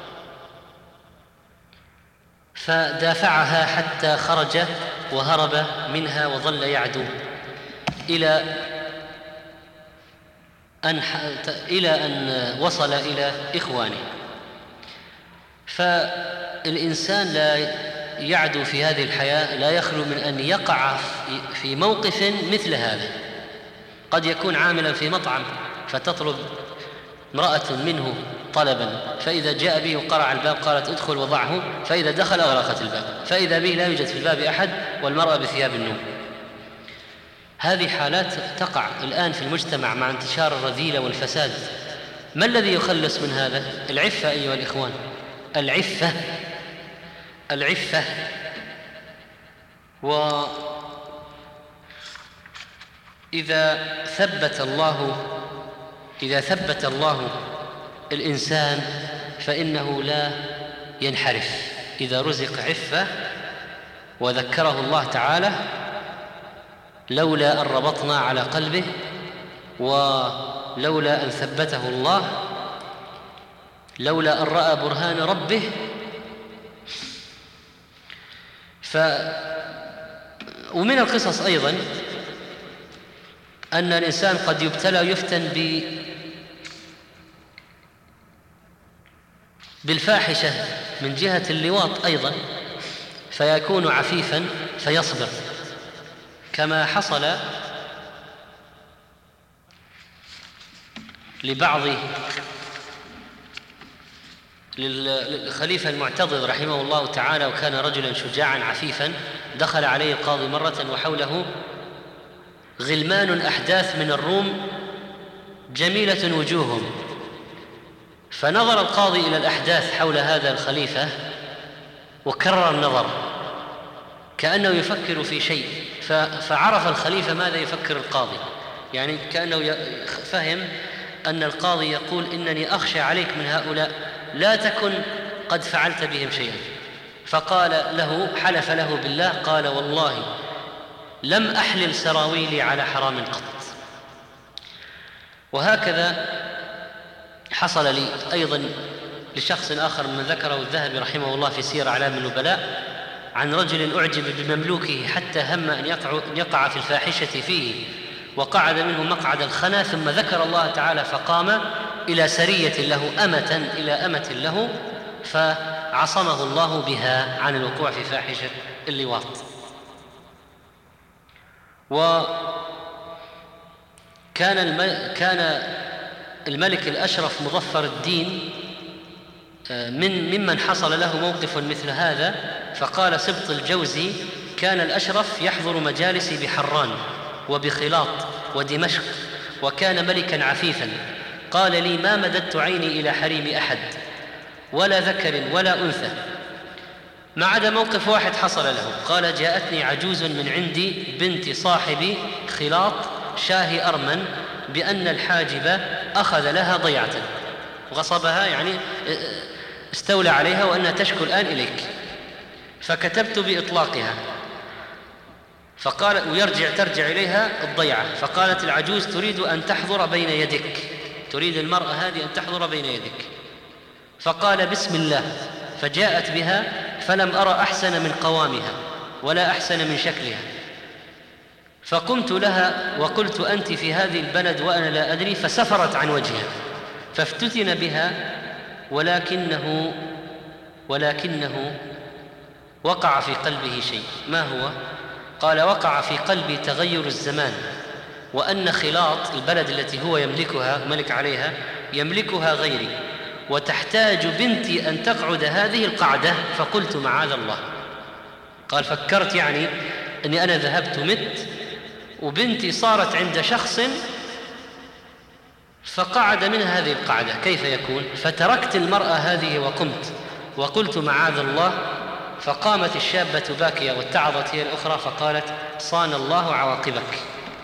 [SPEAKER 1] فدافعها حتى خرج وهرب منها وظل يعدو إلى أن وصل إلى إخوانه. فالإنسان لا يعدو في هذه الحياة، لا يخلو من أن يقع في موقف مثل هذا. قد يكون عاملا في مطعم فتطلب امرأة منه طلبا، فإذا جاء به وقرع الباب قالت: ادخل وضعه، فإذا دخل أغلقت الباب، فإذا به لا يوجد في الباب أحد والمرأة بثياب النوم. هذه حالات تقع الآن في المجتمع مع انتشار الرذيلة والفساد ما الذي يخلص من هذا؟ العفة أيها الإخوان، العفة، العفة. وإذا ثبت الله الإنسان فإنه لا ينحرف. إذا رزق عفة وذكره الله تعالى لولا أن ربطنا على قلبه ولولا أن ثبته الله، لولا أن رأى برهان ربه. ومن القصص أيضا أن الإنسان قد يبتلى ويفتن بالفاحشة من جهة اللواط أيضا، فيكون عفيفا فيصبر، كما حصل للخليفة المعتضد رحمه الله تعالى، وكان رجلا شجاعا عفيفا. دخل عليه القاضي مرة وحوله غلمان أحداث من الروم جميلة وجوههم، فنظر القاضي إلى الأحداث حول هذا الخليفة وكرر النظر كأنه يفكر في شيء، فعرف الخليفة ماذا يفكر القاضي، يعني كأنه فهم أن القاضي يقول إنني أخشى عليك من هؤلاء، لا تكن قد فعلت بهم شيئا. فقال له، حلف له بالله، قال والله لم أحلل سراويلي على حرام قط. وهكذا حصل لي أيضا لشخص آخر من ذكره الذهبي رحمه الله في سير أعلام النبلاء، عن رجل أعجب بمملوكه حتى هم أن يقع في الفاحشة فيه، وقعد منه مقعد الخنا، ثم ذكر الله تعالى فقام إلى سرية له، إلى أمة له، فعصمه الله بها عن الوقوع في فاحشة اللواط. وكان الملك الأشرف مظفر الدين ممن حصل له موقف مثل هذا، فقال سبط الجوزي: كان الأشرف يحضر مجالسي بحران وبخلاط ودمشق، وكان ملكا عفيفا. قال لي: ما مددت عيني إلى حريم أحد، ولا ذكر ولا أنثى، ما عدا موقف واحد حصل له. قال: جاءتني عجوز من عندي بنت صاحبي خلاط شاه أرمن بأن الحاجب أخذ لها ضيعة، غصبها، يعني استولى عليها، وأنها تشكو الآن إليك، فكتبت بإطلاقها. فقال: ترجع إليها الضيعة. فقالت العجوز: تريد أن تحضر بين يدك، تريد المرأة هذه أن تحضر بين يدك. فقال: بسم الله. فجاءت بها، فلم أرى أحسن من قوامها ولا أحسن من شكلها، فقمت لها وقلت: أنت في هذه البلد وأنا لا أدري، فسفرت عن وجهها، فافتتن بها، ولكنه وقع في قلبه شيء. ما هو؟ قال: وقع في قلبي تغير الزمان، وأن خلاط البلد التي هو يملكها ملك عليها يملكها غيري، وتحتاج بنتي أن تقعد هذه القعدة. فقلت: معاذ الله. قال: فكرت يعني أني أنا ذهبت مت وبنتي صارت عند شخص فقعد منها هذه القعدة، كيف يكون؟ فتركت المرأة هذه وقمت وقلت: معاذ الله. فقامت الشابة باكية واتعظت هي الأخرى، فقالت: صان الله عواقبك.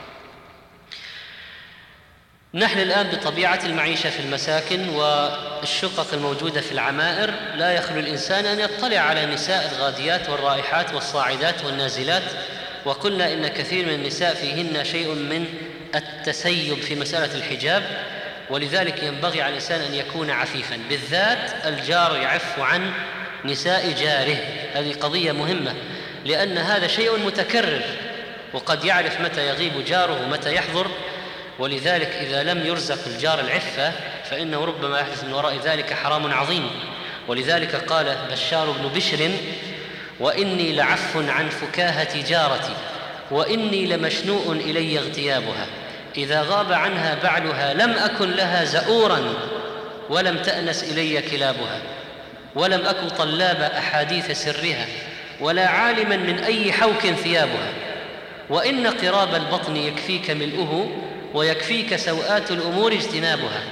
[SPEAKER 1] نحن الآن بطبيعة المعيشة في المساكن والشقق الموجودة في العمائر لا يخلو الإنسان أن يطلع على نساء الغاديات والرائحات والصاعدات والنازلات، وقلنا إن كثير من النساء فيهن شيء من التسيب في مسألة الحجاب، ولذلك ينبغي على الإنسان أن يكون عفيفا، بالذات الجار يعف عن نساء جاره. هذه قضية مهمة، لأن هذا شيء متكرر، وقد يعرف متى يغيب جاره ومتى يحضر، ولذلك إذا لم يرزق الجار العفة فإنه ربما يحدث من وراء ذلك حرام عظيم. ولذلك قال بشار بن بشر: وإني لعف عن فكاهة جارتي، وإني لمشنوء إلي اغتيابها، إذا غاب عنها بعلها لم أكن لها زؤورا، ولم تأنس إلي كلابها، ولم أكن طلاب أحاديث سرها، ولا عالما من أي حوك ثيابها، وإن قراب البطن يكفيك ملؤه، ويكفيك سوءات الأمور اجتنابها،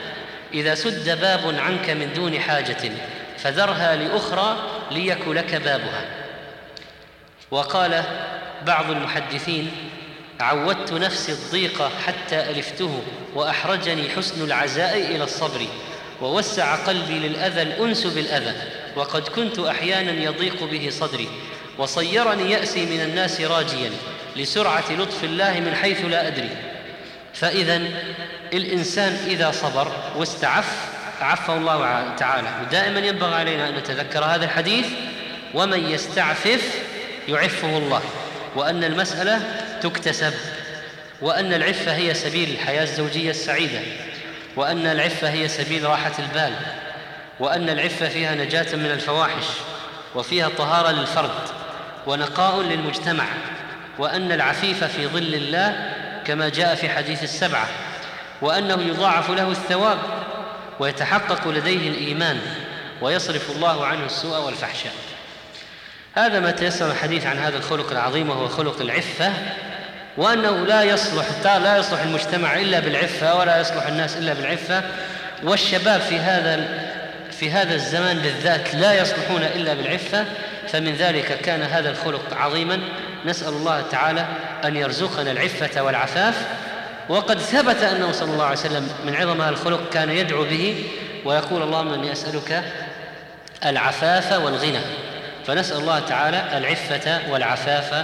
[SPEAKER 1] إذا سد باب عنك من دون حاجة فذرها لأخرى ليك لك بابها. وقال بعض المحدثين: عودت نفسي الضيق حتى ألفته، وأحرجني حسن العزاء إلى الصبر، ووسع قلبي للأذى الأنس بالأذى، وقد كنت أحيانا يضيق به صدري، وصيرني يأسي من الناس راجيا لسرعة لطف الله من حيث لا أدري. فإذا الإنسان إذا صبر واستعف عفه الله تعالى. ودائما ينبغي علينا أن نتذكر هذا الحديث: ومن يستعفف يعفه الله، وأن المسألة تكتسب، وأن العفة هي سبيل الحياة الزوجية السعيدة، وأن العفة هي سبيل راحة البال، وأن العفة فيها نجاة من الفواحش، وفيها طهارة للفرد ونقاء للمجتمع، وأن العفيف في ظل الله كما جاء في حديث السبعة، وأنه يضاعف له الثواب ويتحقق لديه الإيمان ويصرف الله عنه السوء والفحشاء. هذا ما تيسر الحديث عن هذا الخلق العظيم، وهو خلق العفة، وأنه لا يصلح المجتمع إلا بالعفة، ولا يصلح الناس إلا بالعفة، والشباب في هذا الزمان بالذات لا يصلحون إلا بالعفة. فمن ذلك كان هذا الخلق عظيما. نسأل الله تعالى أن يرزقنا العفة والعفاف. وقد ثبت أنه صلى الله عليه وسلم من عظم هذا الخلق كان يدعو به ويقول: اللهم إني أسألك العفاف والغنى. فنسأل الله تعالى العفة والعفاف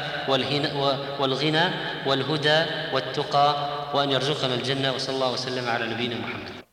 [SPEAKER 1] والغنى والهدى والتقى، وأن يرزقنا الجنة. وصلى الله وسلم على نبينا محمد.